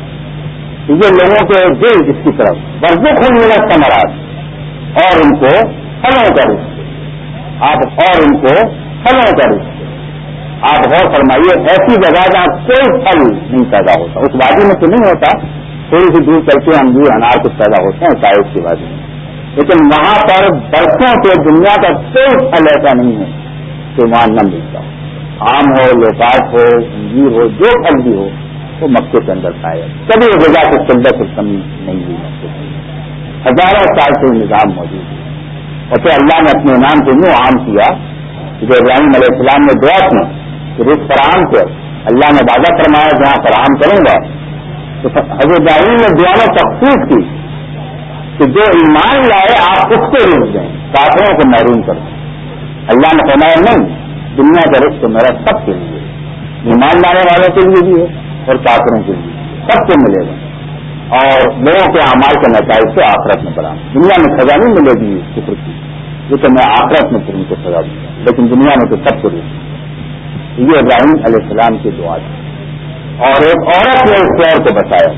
Speaker 1: یہ لوگوں کے دل اس کی طرف ورزق ہونے ثمرات, اور ان کو پھلوں کا رزق, آپ اور ان کو پھلوں کا رزق. آپ غور فرمائیے, ایسی جگہ جہاں کوئی پھل نہیں پیدا ہوتا, اس وادی میں تو نہیں ہوتا, تھوڑی سی دور چل کے انگور انار کچھ پیدا ہوتے ہیں سائز کی وادی میں, لیکن وہاں پر برسوں سے دنیا کا کوئی پھل ایسا نہیں ہے کہ وہاں نہ ملتا. آم ہو, لوکاٹ ہو, انجیر ہو, جو پھل بھی ہو وہ مکے کے اندر پایا. کبھی غذا کی قلت اور کمی نہیں ہوئی مکے کے اندر, ہزاروں سال سے نظام موجود ہے. اور پھر اللہ نے اپنے نام کو یوں عام کیا کہ ابراہیم علیہ السلام نے دعا کی کہ رزق فراہم کر, اللہ نے وعدہ فرمایا جہاں فراہم کروں گا. تو حضرت ابراہیم نے دعا میں تخصیص کی کہ جو ایمان لائے آپ اس کو رزق دیں, کافروں کو محروم کر دیں. اللہ نے فرمایا نہیں, دنیا کا رزق میرا سب کے لیے, ایمان لانے والوں کے لیے بھی ہے اور کافروں کے لیے, سب کو ملے گا. اور لوگوں کے اعمال کے نتائج سے آخرت میں بڑھا. دنیا میں سزا نہیں ملے گی شکر کی, یہ تو میں آخرت میں پھر ان کو سزا دوں گا, لیکن دنیا میں تو سب کو رزق. یہ ابراہیم علیہ السلام کی دعا تھی. اور ایک عورت نے اس شعر کو بتایا.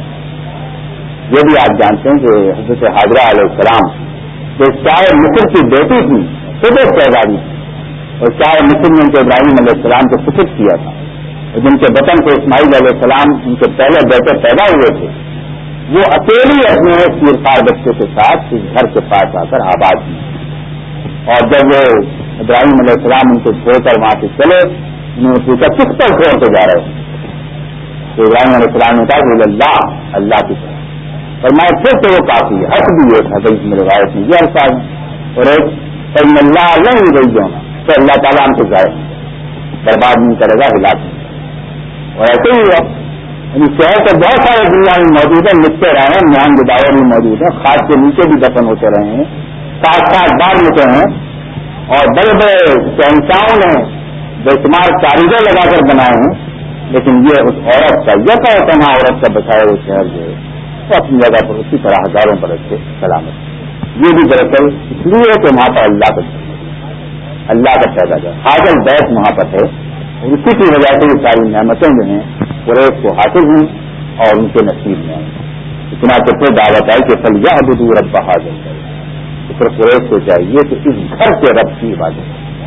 Speaker 1: یہ بھی آپ جانتے ہیں کہ حضرت حاجرہ علیہ السلام جو چاہے مصر کی بیٹی تھی, خود ایک شہزادی تھی, اور چاہے مصر نے ان کو ابراہیم علیہ السلام کو فکر کیا تھا, اور جن کے وطن کو اسماعیل علیہ السلام ان کے پہلے بیٹے پیدا ہوئے تھے, وہ اکیلی اپنے تیرپار بچے کے ساتھ اس گھر کے پاس آ کر آباد ہوئی. اور جب وہ ابراہیم علیہ السلام ان کو چھوڑ کر وہاں سے چلے, انہوں نے پوچھا کس پر چھوڑ کے جا رہے ہیں؟ تو ابراہیم علیہ السلام نے کہا کہ اللہ اللہ کی طرف. اور میں پھر سے وہ کافی ہے, حق بھی ایک حدیث میں روایت میں یہ الفاظ ہیں, اور ایک اللہ نہیں رہی ہونا تو اللہ تعالیٰ ہم کو جائے برباد نہیں کرے گا, ہلاک نہیں. اور ایسے ہی ہوا, یعنی شہر سے بہت سارے دنیا میں موجود ہیں, لکھتے رہے ہیں, میان گداور میں موجود ہیں, خاص کے نیچے بھی دفن ہوتے رہے ہیں, ساتھ ساتھ بعد ہوتے ہیں, اور بڑے بڑے شہنشاہوں نے بے شمار کاریگر لگا کر بنائے ہیں. لیکن یہ اس عورت کا یہ کہنا عورت کا بچایا وہ شہر جو ہے وہ اپنی جگہ پر اسی طرح ہزاروں برس سے سلامت. یہ بھی دراصل اس لیے کہ وہاں پر اللہ کا اللہ کا پیدا کر حاصل بیت وہاں پر ہے, اور اسی کی وجہ سے یہ ساری نعمتیں جو ہیں قریش کو حاصل ہوئی اور ان کے نصیب میں آئی. اتنا تو پھر دعوت آئی کہ پھل یہ بدو رب حاضر کرے, تو پھر قریش کو چاہیے کہ اس گھر کے رب کی عبادت.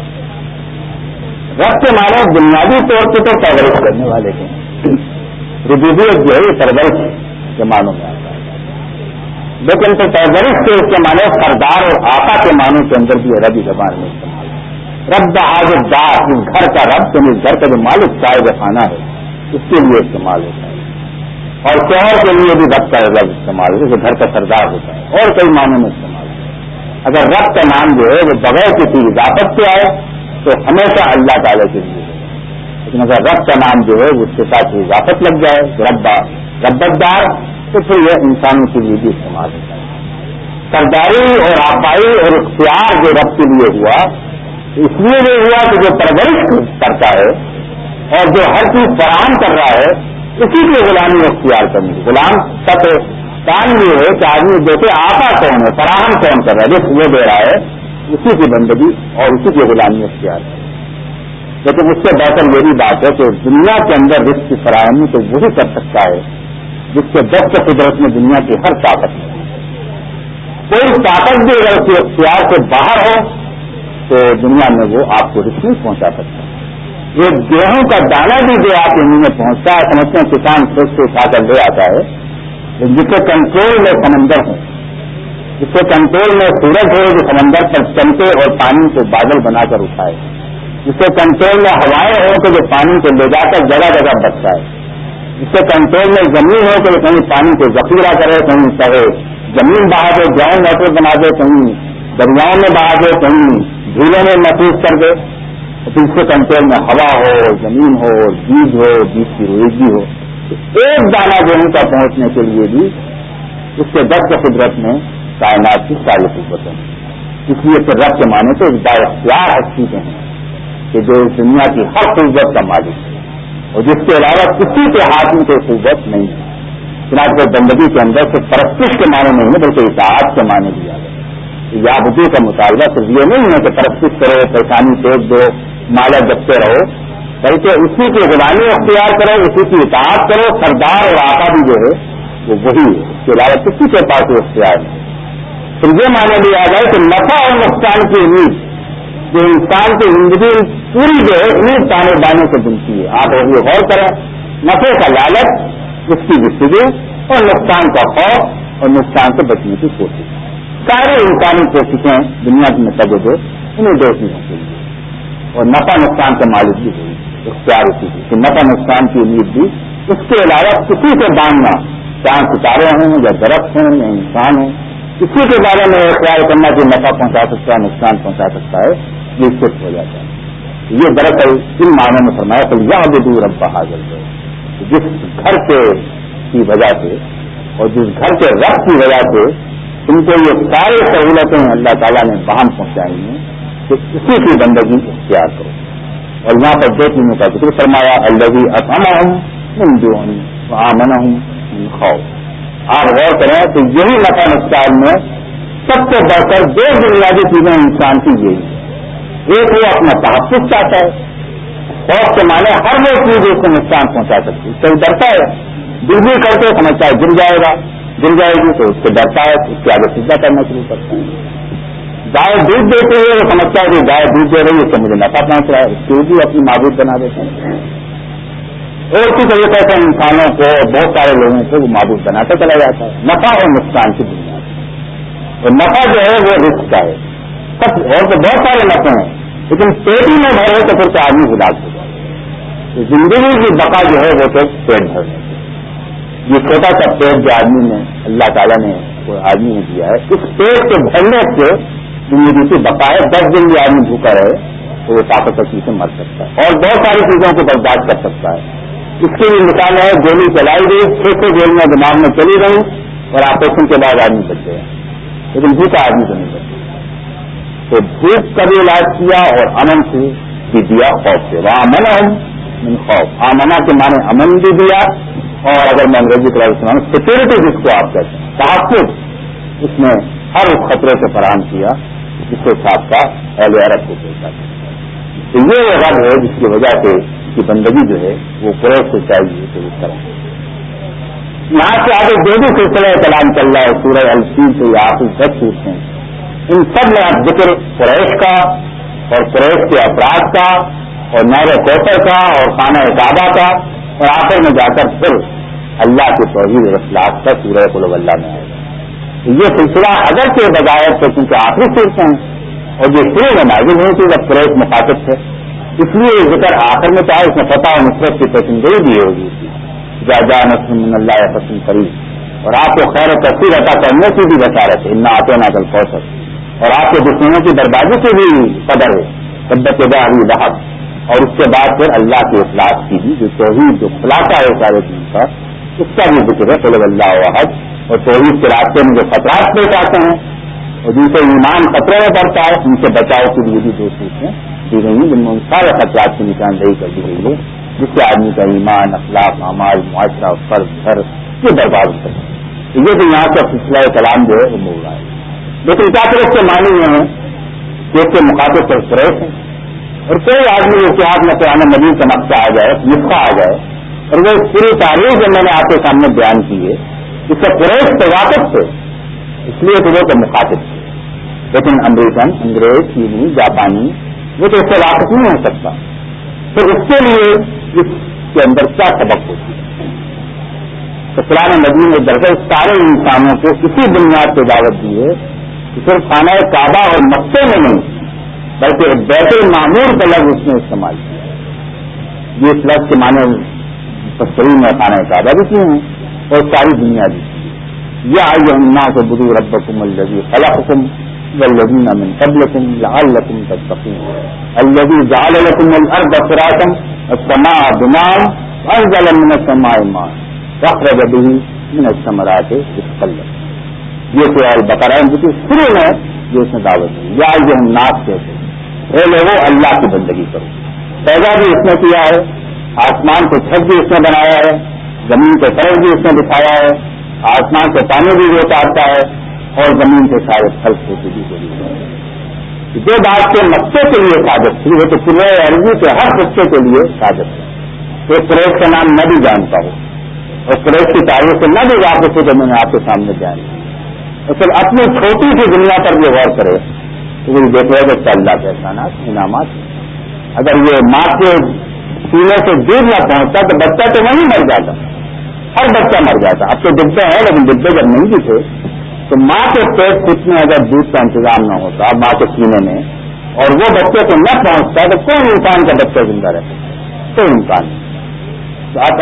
Speaker 1: رب کے معنی بنیادی طور پہ تو پرورش کرنے والے کے ہیں, ربوبیت جو ہے یہ پرورش کے معنوں میں آتا ہے, لیکن تو پرورش کے اس کے معنی سردار اور آقا کے معنوں کے اندر بھی ربی زبان میں استعمال ہے. رب حاضر دار, اس گھر کا رب یعنی اس گھر کا جو مالک صاحب خانہ ہے اس کے لیے استعمال ہوتا ہے, اور شوہر کے لیے بھی رب کا لفظ استعمال ہوتا ہے, گھر کا سردار ہوتا ہے, اور کئی معنوں میں استعمال ہوتا ہے. اگر رب کا نام جو ہے وہ بغیر کسی اضافت سے آئے تو ہمیشہ اللہ تعالیٰ کے لیے ہے, لیکن اگر رب کا نام جو ہے اس کے ساتھ اضافت لگ جائے ربا ربت دار تو پھر یہ انسانوں کے لیے بھی استعمال ہوتا ہے. سرداری اور آبائی اور اختیار جو رب کے لیے ہوا اس لیے یہ ہوا کہ جو پرورش کرتا ہے اور جو ہر چیز فراہم کر رہا ہے اسی کی غلامی اختیار کرنی. غلام تک کام یہ ہے کہ آدمی دیکھے آقا کون ہے, فراہم کون کر رہا ہے, رزق وہ دے رہا ہے, اسی کی بندگی اور اسی کی غلامی اختیار ہے. لیکن اس سے بہتر یہ بھی بات ہے کہ دنیا کے اندر رزق کی فراہمی تو وہی کر سکتا ہے جس کے دست قدرت میں دنیا کی ہر طاقت ہے. کوئی طاقت بھی اگر اس کے اختیار سے باہر ہو تو دنیا میں وہ آپ کو رزق نہیں پہنچا سکتا. ایک گیہوں کا دانا بھی جو آپ کے منہ میں پہنچتا ہے, سمجھتے ہیں کسان خود سے اٹھا کر لے آتا ہے, جس کے کنٹرول میں سمندر ہوں, جس کے کنٹرول میں سورج ہو جو سمندر پر چمکے اور پانی کو بادل بنا کر اٹھائے, جس کے کنٹرول میں ہوائیں ہوں کہ جو پانی کو لے جا کر جگہ جگہ بچتا ہے, جس کے کنٹرول میں زمین ہو کہ کہیں پانی کو ذخیرہ کرے, کہیں چاہے زمین بہا دے, گراؤنڈ واٹر بنا دے, کہیں دریاؤں میں بہا دے, کہیں جھیلوں میں محفوظ کر دے. جس کے کنٹرول میں ہوا ہو, زمین ہو, بیج ہو, بیج کی رویدگی ہو, ایک دانہ گیہوں کا پہنچنے کے لیے بھی اس کے دست قدرت میں کائنات کی ساری قوتیں ہیں. اس لیے پھر رب کے معنی تو با اختیار ہستی کے ہیں کہ جو اس دنیا کی ہر قوت کا مالک ہے اور جس کے علاوہ کسی کے ہاتھ میں کوئی قوت نہیں ہے. چنانچہ بندگی کے اندر سے پرستش کے معنی نہیں ہے بلکہ اطاعت کے معنی بھی آ گئے. یابدی کا مطالبہ صرف یہ نہیں ہے کہ پرستش کرو, پریشانی پھینک دو, مالا جپتے رہو, بلکہ اسی کی غلامی اختیار کرو, اسی کی اطاعت کرو. سردار اور آقا بھی جو ہے وہ وہی ہے, اس کے علاوہ کسی کے پاس وہ اختیار نہیں. پھر یہ مانا بھی آ جائے کہ نفع اور نقصان کی امید جو انسان کی زندگی پوری جو ہے انہیں تانے بانے سے بنتی ہے. آپ یہ غور کریں, نفع کا لالچ, اس کی گفتگو, اور نقصان کا خوف اور نقصان سے بچنے کی کوشش, سارے انسانی کوششیں دنیا میں تجربے انہیں دو چیزوں کے لیے, اور نفع نقصان کا مالک بھی ہوئی اختیار اسی کی کہ نفع نقصان کی امید بھی اس کے علاوہ کسی سے باندھنا, چاند ستارے ہوں یا درخت ہوں یا انسان ہوں, کسی کے بارے میں اختیار کرنا جو نفع پہنچا سکتا ہے, نقصان پہنچا سکتا ہے, یہ صرف ہو جاتا ہے. یہ دراصل ان معنوں میں فرمایا تو یہاں بھی دور رب حاضر ہے, جس گھر کے کی وجہ سے اور جس گھر کے رب کی وجہ سے ان کو یہ ساری سہولتیں اللہ تعالیٰ نے وہاں پہنچائی ہیں کہ اسی کی بندگی اختیار کرو. اور یہاں پر دو چیزوں کا ذکر فرمایا, الذی اطعمہم من جوع وآمنہم من خوف. آپ غور کریں کہ یہی نفع نقصان میں سب سے بڑھ کر دو بنیادی چیزیں انسان کی یہی ہے. ایک وہ اپنا تحفظ چاہتا ہے, خوف کے معنی ہر وہ چیز اس کو نقصان پہنچا سکتی ہے. کوئی ڈرتا ہے, بجلی کرتے سمجھتا ہے گر جائے گا, گر جائے گی تو اس سے ڈرتا ہے, اس کے آگے سیدھا کرنا شروع کرتا ہے. گائے دودھ دیتے ہوئے وہ سمجھتا ہے کہ گائے دودھ دے رہی ہے اس سے مجھے نفع پہنچ رہا ہے, اس کو بھی اپنی معبود بنا دیتے ہیں. اور اسی طریقے سے انسانوں کو بہت سارے لوگوں کو وہ معبود بناتا چلا جاتا ہے نفع اور نقصان کی دنیا میں. اور نفع جو ہے وہ رزق کا ہے سب, اور تو بہت سارے نفع ہیں لیکن پیٹ ہی میں بھرے تو پھر تو آدمی ہلاک ہو جائے. تو زندگی کی بقا جو ہے وہ تو پیٹ بھرنے سے. یہ چھوٹا سا پیٹ جو آدمی نے اللہ تعالیٰ نے وہ آدمی نے دیا ہے, اس پیٹ کے بھرنے سے زندگی کی بقا ہے. دس دن بھی آدمی بھوکا رہے تو وہ طاقت کی سے مر سکتا ہے اور بہت ساری چیزوں کو برداشت کر سکتا ہے. اس کی بھی مثال ہے, گولی چلائی گئی, چھ سو گولیاں دماغ میں چلی رہی اور آپریشن کے بعد آدمی بچ گیا, لیکن بھوکا آدمی تو نہیں بچ گیا. تو بھوک کا بھی علاج کیا اور امن سے بھی دیا, خوف سے. وہاں امن ہم خوف, آمنا کے معنی امن بھی دیا, اور اگر میں انگریزی کا لفظ سناؤں سیکورٹی جس کو آپ کہتے ہیں, تحفظ, اس نے ہر اس خطرے سے فراہم کیا جس کے ساتھ کا اہل عرب کو پیش آتا ہے. تو یہ وہ رب ہے جس کی وجہ سے کی بندگی جو ہے وہ قریش سے چاہیے کہ اس طرح. یہاں سے آگے جو بھی سلسلہ کلام چل رہا ہے سورہ الفیل سے یا آخری دس سورتیں ہیں, ان سب میں آپ ذکر قریش کا اور قریش کے افراد کا اور نہر کوثر کا اور خانہ کعبہ کا, اور آخر میں جا کر پھر اللہ کے توحید اور اخلاص کا سورہ قل هو اللہ میں آئے گا. یہ سلسلہ اگر کے بغیر تو کیونکہ آخری صورتیں ہیں اور جو شروع میں نازل ہوئی تھی جب قریش مخاطب تھے, اس لیے یہ ذکر آخر میں چاہے اس میں فتح اور نصرت کی پیشنگوئی دی ہوگی جا جا نصر من اللہ فتح قریب, اور آپ کو خیر و کثیر عطا کرنے کی بھی بشارت ہے, انا اعطینا الکوثر, اور آپ کے دشمنوں کی بربادی کی بھی قدر ہے تبت یدا ابی لہب, اور اس کے بعد پھر اللہ کے اخلاص کی بھی جو توحید جو خلاصہ ہے سارے دین کا, اس کا بھی ذکر ہے قل هو اللہ احد. اور توحید کے راستے میں جو خطرات پیش آتے ہیں اور جن سے ایمان خطرے میں پڑتا ہے ان سے بچاؤ کے لیے بھی دو صورتیں دی گئی ہیں جن میں ان سارے خطرات کی نشاندہی کر دی گئی ہے جس سے آدمی کا ایمان, اخلاق, اعمال, معاشرہ, فرض, گھر یہ برباد ہو سکتا ہے. یہ تو یہاں کا سلسلہ کلام جو ہے وہ مول رہا ہے. لیکن کیا پھر اس کے معنی یہ ہیں کہ اس کے مخاطب پر قریش ہے, اور کوئی آدمی اتحاد میں قرآن مجید کا نقشہ آ جائے, نسخہ آ جائے, اور وہ پوری تاریخ جو میں نے آپ کے سامنے بیان کی ہے اس سے قریش سے واقف تھے, اس لیے تو وہ تو مخاطب تھے. لیکن امریکن, انگریز, چینی, جاپانی وہ تو اس سے واقف نہیں ہو سکتا. تو اس کے لیے اس کے اندر کیا سبق ہوتی ہے؟ تو قرآن مجید نے دراصل سارے انسانوں کو اسی بنیاد پہ دعوت دی ہے کہ صرف خانہ کعبہ اور مکے میں نہیں بلکہ بیت المعمور کا لفظ اس نے استعمال کیا. یہ اس لفظ کے معنی تفسیر میں خانہ کعبہ بھی کیے ہیں اور ساری دنیا بھی کی ہے. یا ایھا الناس اعبدوا ربکم الذی خلقکم والذین من قبلکم لعلکم تتقون الذی جعل لکم الارض فراشا والسماء بناء وانزل من السماء ماء واخرج به من الثمرات رزقا لکم. یہ سورہ البقرہ کی شروع میں جو اس نے دعوت دی, یا ایھا الناس کہتے ہیں اے لوگوں اللہ کی بندگی کرو. پیدا بھی اس نے کیا ہے, آسمان کو چھت بھی اس نے بنایا ہے, زمین کو فرش بھی اس نے بچھایا ہے, آسمان سے پانی بھی وہ اتارتا ہے اور زمین سے سارے پھل کھیتی بھی وہ ہے. جو بات کے مکے کے لیے سازت تھی وہ تو پورے عربی کے ہر خطے کے لیے سازت ہے. تو قریش کا نام نہ بھی جانتا ہو اور قریش کی تاریخ سے نہ بھی واقف ہو جو میں نے آپ کے سامنے بیان کی, اور پھر اپنی چھوٹی سی دنیا پر بھی غور کرے تو وہ دیکھ رہے کہ اللہ کے احسانات, انعامات. اگر یہ ماں کے سینے سے دور نہ پہنچتا تو بچہ تو وہیں مر جاتا, ہر بچہ مر جاتا. اب تو ڈبے ہیں لیکن ڈبے جب نہیں بھی تھے تو ماں کے پیٹ کچھ میں اگر دودھ کا انتظام نہ ہوتا ماں کے سینے میں اور وہ بچے کو نہ پہنچتا تو کون انسان کا بچہ زندہ رہتا, کوئی انسان نہیں. تو اب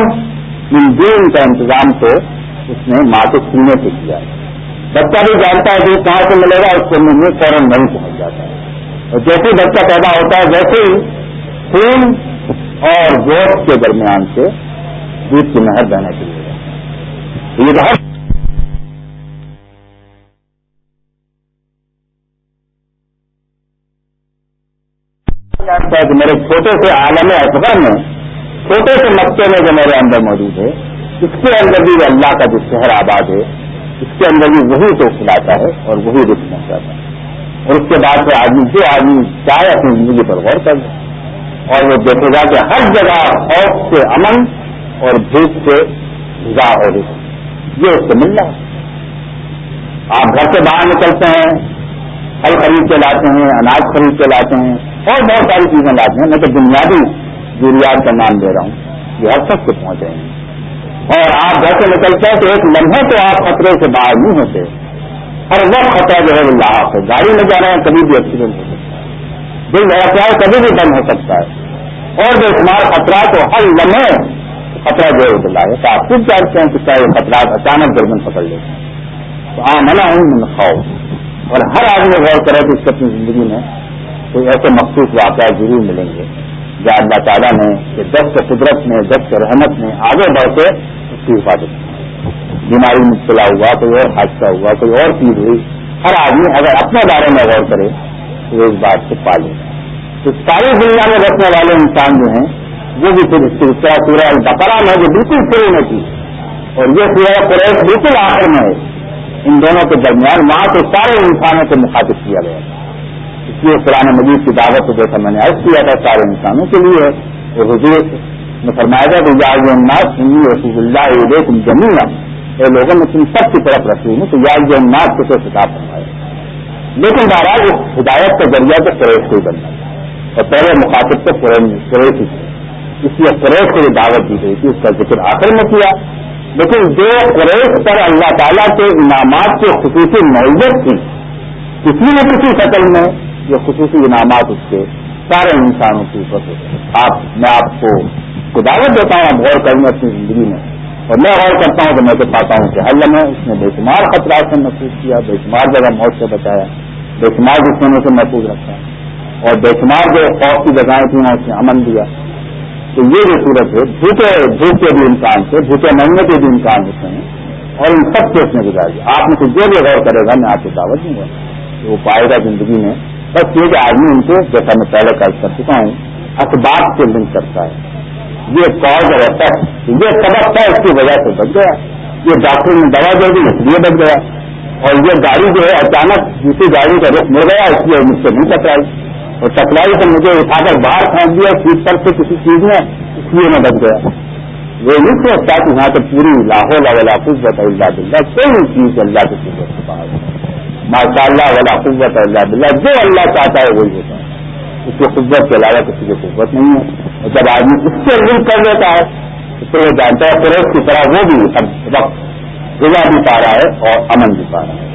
Speaker 1: ہم دین کا انتظام تو اس نے ماں کے سینے سے کیا ہے. بچہ بھی جانتا ہے کہ کہاں سے ملے گا, اس کے منہ میں فوراً نہیں پہنچ جاتا ہے. اور جیسے بچہ پیدا ہوتا ہے ویسے ہی خون اور گوشت کے درمیان سے دودھ کی نہر بہنے کے لیے یہ بہت جانتا ہے کہ میرے چھوٹے سے عالم اصغر میں, چھوٹے سے مکے میں جو میرے اندر موجود ہے, اس کے اندر بھی اللہ کا جو شہر آباد ہے اس کے اندر بھی وہی تو کھلاتا ہے اور وہی رزق پہنچاتا ہے. اور اس کے بعد سے آدمی جو آدمی چاہے اپنی زندگی پر غور کر لے اور وہ دیکھے گا کہ ہر جگہ خوف سے امن اور بھوک سے غذا اور رزق یہ اس سے مل رہا ہے. آپ گھر سے باہر نکلتے ہیں, پھل خرید کے لاتے ہیں, اناج خرید کے لاتے ہیں اور بہت ساری چیزیں لاتے ہیں. میں تو بنیادی ضروریات کا نام دے رہا ہوں. یہ ہر شخص کو پہنچ رہے ہیں. اور آپ گھر سے نکلتے ہیں تو ایک لمحے تو آپ خطرے سے باہر نہیں ہوتے. ہر وقت خطرہ جو ہے اللہ آپ ہے. گاڑی میں جا رہے ہیں کبھی بھی ایکسیڈنٹ ہو سکتا ہے, دل دھڑکتا ہے کبھی بھی بند ہو سکتا ہے, اور بے شمار خطرہ تو ہر لمحے خطرہ جو ہے اللہ ہے. تو آپ خود جانتے ہیں کہ کیا یہ خطرات اچانک گردن پکڑ لیتے ہیں. تو آمنا ہوں من خوف. اور ہر آدمی غور کرے کہ اس کو اپنی زندگی میں کوئی ایسے مخصوص واقعات ضرور ملیں گے جہاں اللہ تعالیٰ نے کہ دست قدرت میں دست رحمت میں آگے بڑھ کے اس کی حفاظت کی. بیماری مبتلا ہوا, کوئی اور حادثہ ہوا, کوئی اور چیز ہوئی, ہر آدمی اگر اپنے بارے میں غور کرے تو اس بات سے پالے. تو ساری دنیا میں رکھنے والے انسان جو ہیں وہ بھی پھر اس کی طرح سورہ البقرہ میں جو بالکل شروع میں تھی اور یہ سورہ قریش بالکل آخر میں ہے, ان دونوں کے درمیان وہاں سے سارے انسانوں کو مخاطب کیا گیا. اس لیے قرآن مجید کی دعوت کو جیسا میں نے عرض کیا تھا سارے انسانوں کے لیے, اور حضور نے فرمایا تھا کہ یا ایھا الناس انی رسول اللہ الیکم جمیعا, اے لوگوں میں تم سب کی طرف رسول ہوں. تو یا ایھا الناس کو خطاب فرمایا. لیکن بہرحال اس ہدایت کا ذریعہ تو قریش کو ہی بننا تھا, اور پہلے مخاطب تو قریش ہی تھے. اس لیے قریش کو یہ دعوت دی گئی تھی, اس کا ذکر آخر میں کیا. لیکن جو قریش پر اللہ تعالیٰ کے انعامات کی خصوصی نوعیت تھی, کسی نہ کسی شکل میں یہ خصوصی انعامات اس کے سارے انسانوں کے اوپر ہوتے ہیں. آپ میں آپ کو دعوت دیتا ہوں, آپ غور کریں اپنی زندگی میں, اور میں غور کرتا ہوں تو میں تو پاتا ہوں کہ ہر لمحے اس نے بے شمار خطرات سے محفوظ کیا, بے شمار جگہ موت سے بچایا, بے شمار دشمنوں سے محفوظ رکھا, اور بے شمار جو خوف کی جگہیں تھیں اس نے امن دیا. تو یہ جو صورت ہے بھوکے بھوک کے بھی امکان سے, بھوکے مرنے کے بھی امکان ہوتے ہیں, اور ان سب سے اس نے گزار دیا. آپ میں سے جو بھی غور کرے گا میں آپ کو دعوت دوں گا وہ پائے گا زندگی میں بس یہ کہ آدمی ان کو جیسا میں پہلے کل کر چکا ہوں اسباب سے لنک کرتا ہے. یہ کاز اور افیکٹ, یہ سبب تھا اس کی وجہ سے بچ گیا, یہ ڈاکٹر نے دوا دے دی اس لیے بچ گیا, اور یہ گاڑی جو ہے اچانک دوسری گاڑی کا رخ مڑ گیا اس لیے مجھ سے نہیں ٹکرائی, اور ٹکرائی تو مجھے اٹھا کر باہر پھینک دیا سیٹ پر سے کسی چیز میں, اس لیے میں بچ گیا. وہ نہیں سوچتا کہ یہاں تو پوری لاحول ولا قوت الا باللہ, کوئی چیز اللہ کے قدرت سے باہر ہے. ماشاء اللہ ولا قوت الا باللہ, جو اللہ چاہتا ہے وہی ہوتا ہے. اس کی قوت کے علاوہ کسی کی قوت نہیں ہے. اور جب آدمی اس سے لنک کر لیتا ہے تو پھر وہ جانتا ہے قریش کی طرح وہ بھی اب وقت غذا بھی پا رہا ہے اور امن بھی پا رہا ہے,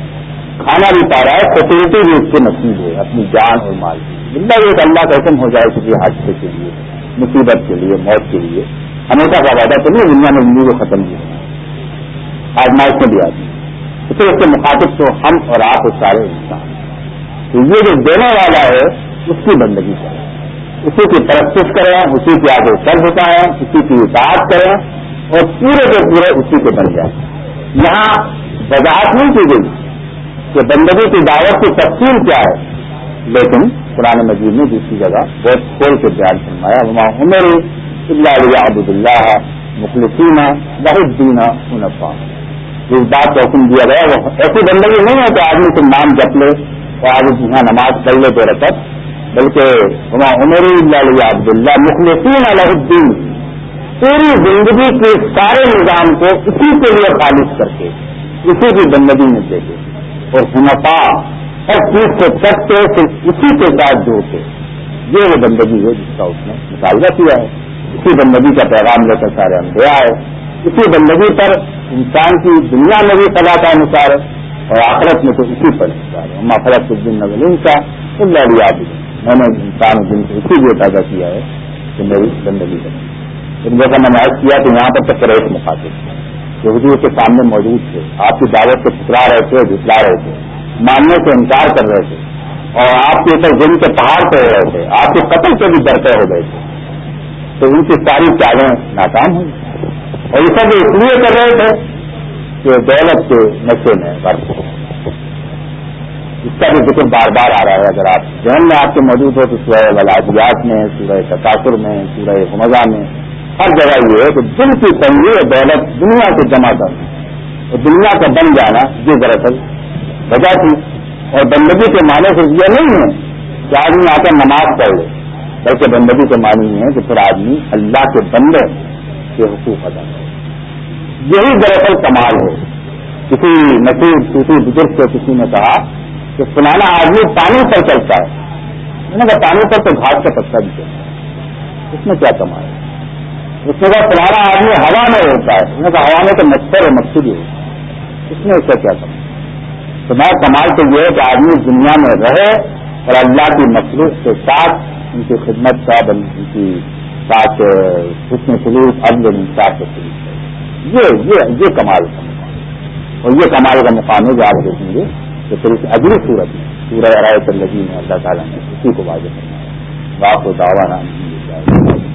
Speaker 1: کھانا بھی پا رہا ہے, فیسلٹی بھی اس کے نصیب ہے اپنی جان اور مال کی. باللہ ایک اللہ کا حکم ہو جائے کسی حادثے کے لیے, مصیبت کے لیے, موت کے لیے, ہمیشہ کا وعدہ تو نہیں دنیا میں زندگی کو ختم بھی ہونا ہے, آزمائش میں بھی آتی ہے. تو پھر اس کے مخاطب تو ہم اور آپ اور سارے انسان. تو یہ جو دینے والا ہے اس کی بندگی کریں, اسی کی پرستش کریں, اسی کے آگے سر جھکائیں, اسی کی اطاعت کریں, اور پورے کے پورے اسی کے بن جائیں. یہاں وضاحت نہیں کی گئی کہ بندگی کی دعوت کی تفصیل کیا ہے, لیکن قرآن مجید نے دوسری جگہ بہت کھول کے بیان فرمایا وما امروا الا لیعبدوا اللہ مخلصین لہ الدین حنفاء. اس بات کو حکم دیا گیا وہ ایسی بندگی نہیں ہے کہ آدمی سے نام جپ لے اور آدمی یہاں نماز پڑھ لے دو رکعت, بلکہ وما امروا الا لیعبدوا اللہ مخلصین لہ الدین, پوری زندگی کے سارے نظام کو اسی کے لیے خالص کر کے اسی کی بندگی میں دے دے, اور حنفاء ہر چیز کو تک کے اسی کے ساتھ جوڑ کے, یہ وہ بندگی ہے جس کا اس نے مطالبہ کیا ہے. اسی بندگی کا پیغام لے کر سارے انبیاء ہے. اسی بندگی پر انسان کی دنیا میں بھی فلاح کا انحصار ہے اور آخرت میں تو اسی پر انحصار ہے. اما فرق الدین نظل کا اللہ یاد, میں نے انسان دن کو اسی لیے پیدا کیا ہے کہ میری بندگی کریں. لیکن جیسا میں نے عرض کیا کہ یہاں پر تو قریش مخاطب تھے جو حضور کے سامنے موجود تھے, آپ کی دعوت کو ٹھکرا رہے تھے, جھٹلا رہے تھے, ماننے سے انکار کر رہے تھے, اور آپ کے اوپر جن کے پہاڑ پہ رہے تھے, آپ کے قتل سے بھی ڈرتے ہو گئے تھے. تو ان کی ساری چالیں ناکام ہوئی, اور یہ سب اس لیے کر رہے تھے کہ دولت کے نشے میں غرق ہو. اس کا بھی ذکر بار بار آ رہا ہے, اگر آپ ذہن میں آپ کے موجود ہو تو سورہ العادیات میں, سورہ تکاثر میں, سورہ حمزہ میں, ہر جگہ یہ ہے کہ دل کی تنگی اور دولت دنیا سے جمع کرنا اور دنیا کا بن جانا یہ دراصل وجہ تھی. اور بندگی کے معنی سے یہ نہیں ہے کہ آدمی آ کر نماز پڑھ لے, بلکہ بندگی کے معنی یہ ہے کہ پھر آدمی اللہ کے بندے کے حقوق ادا کرے. یہی دراصل کمال ہے. کسی نصیب صوفی بزرگ سے کسی نے کہا کہ فلانا آدمی پانی پر چلتا ہے, میں نے کہا پانی پر تو گھاس کا پتا بھی چلتا ہے, اس میں کیا کمال ہے. اس نے کہا تمہارا آدمی ہوا میں ہوتا ہے. اس نے کہا ہوا میں تو مچھر اور مچھلی بھی ہوتا ہے, اس نے اس کا کیا کرنا. تمہارا کمال تو یہ ہے کہ آدمی دنیا میں رہے اور اللہ کی مخلوق کے ساتھ ان کی خدمت کا ان کی ساتھ حسن سلوک عدل انصاف کا سلوک ہے. یہ یہ یہ کمال کا مقام ہے اور یہ کمال کا مقام ہے جو آپ دیکھیں گے کہ پھر اس اگلی صورت میں سورہ آیت الذین میں اللہ تعالیٰ نے اسی کو واضح کرنا ہے. باپ و دعویٰ نام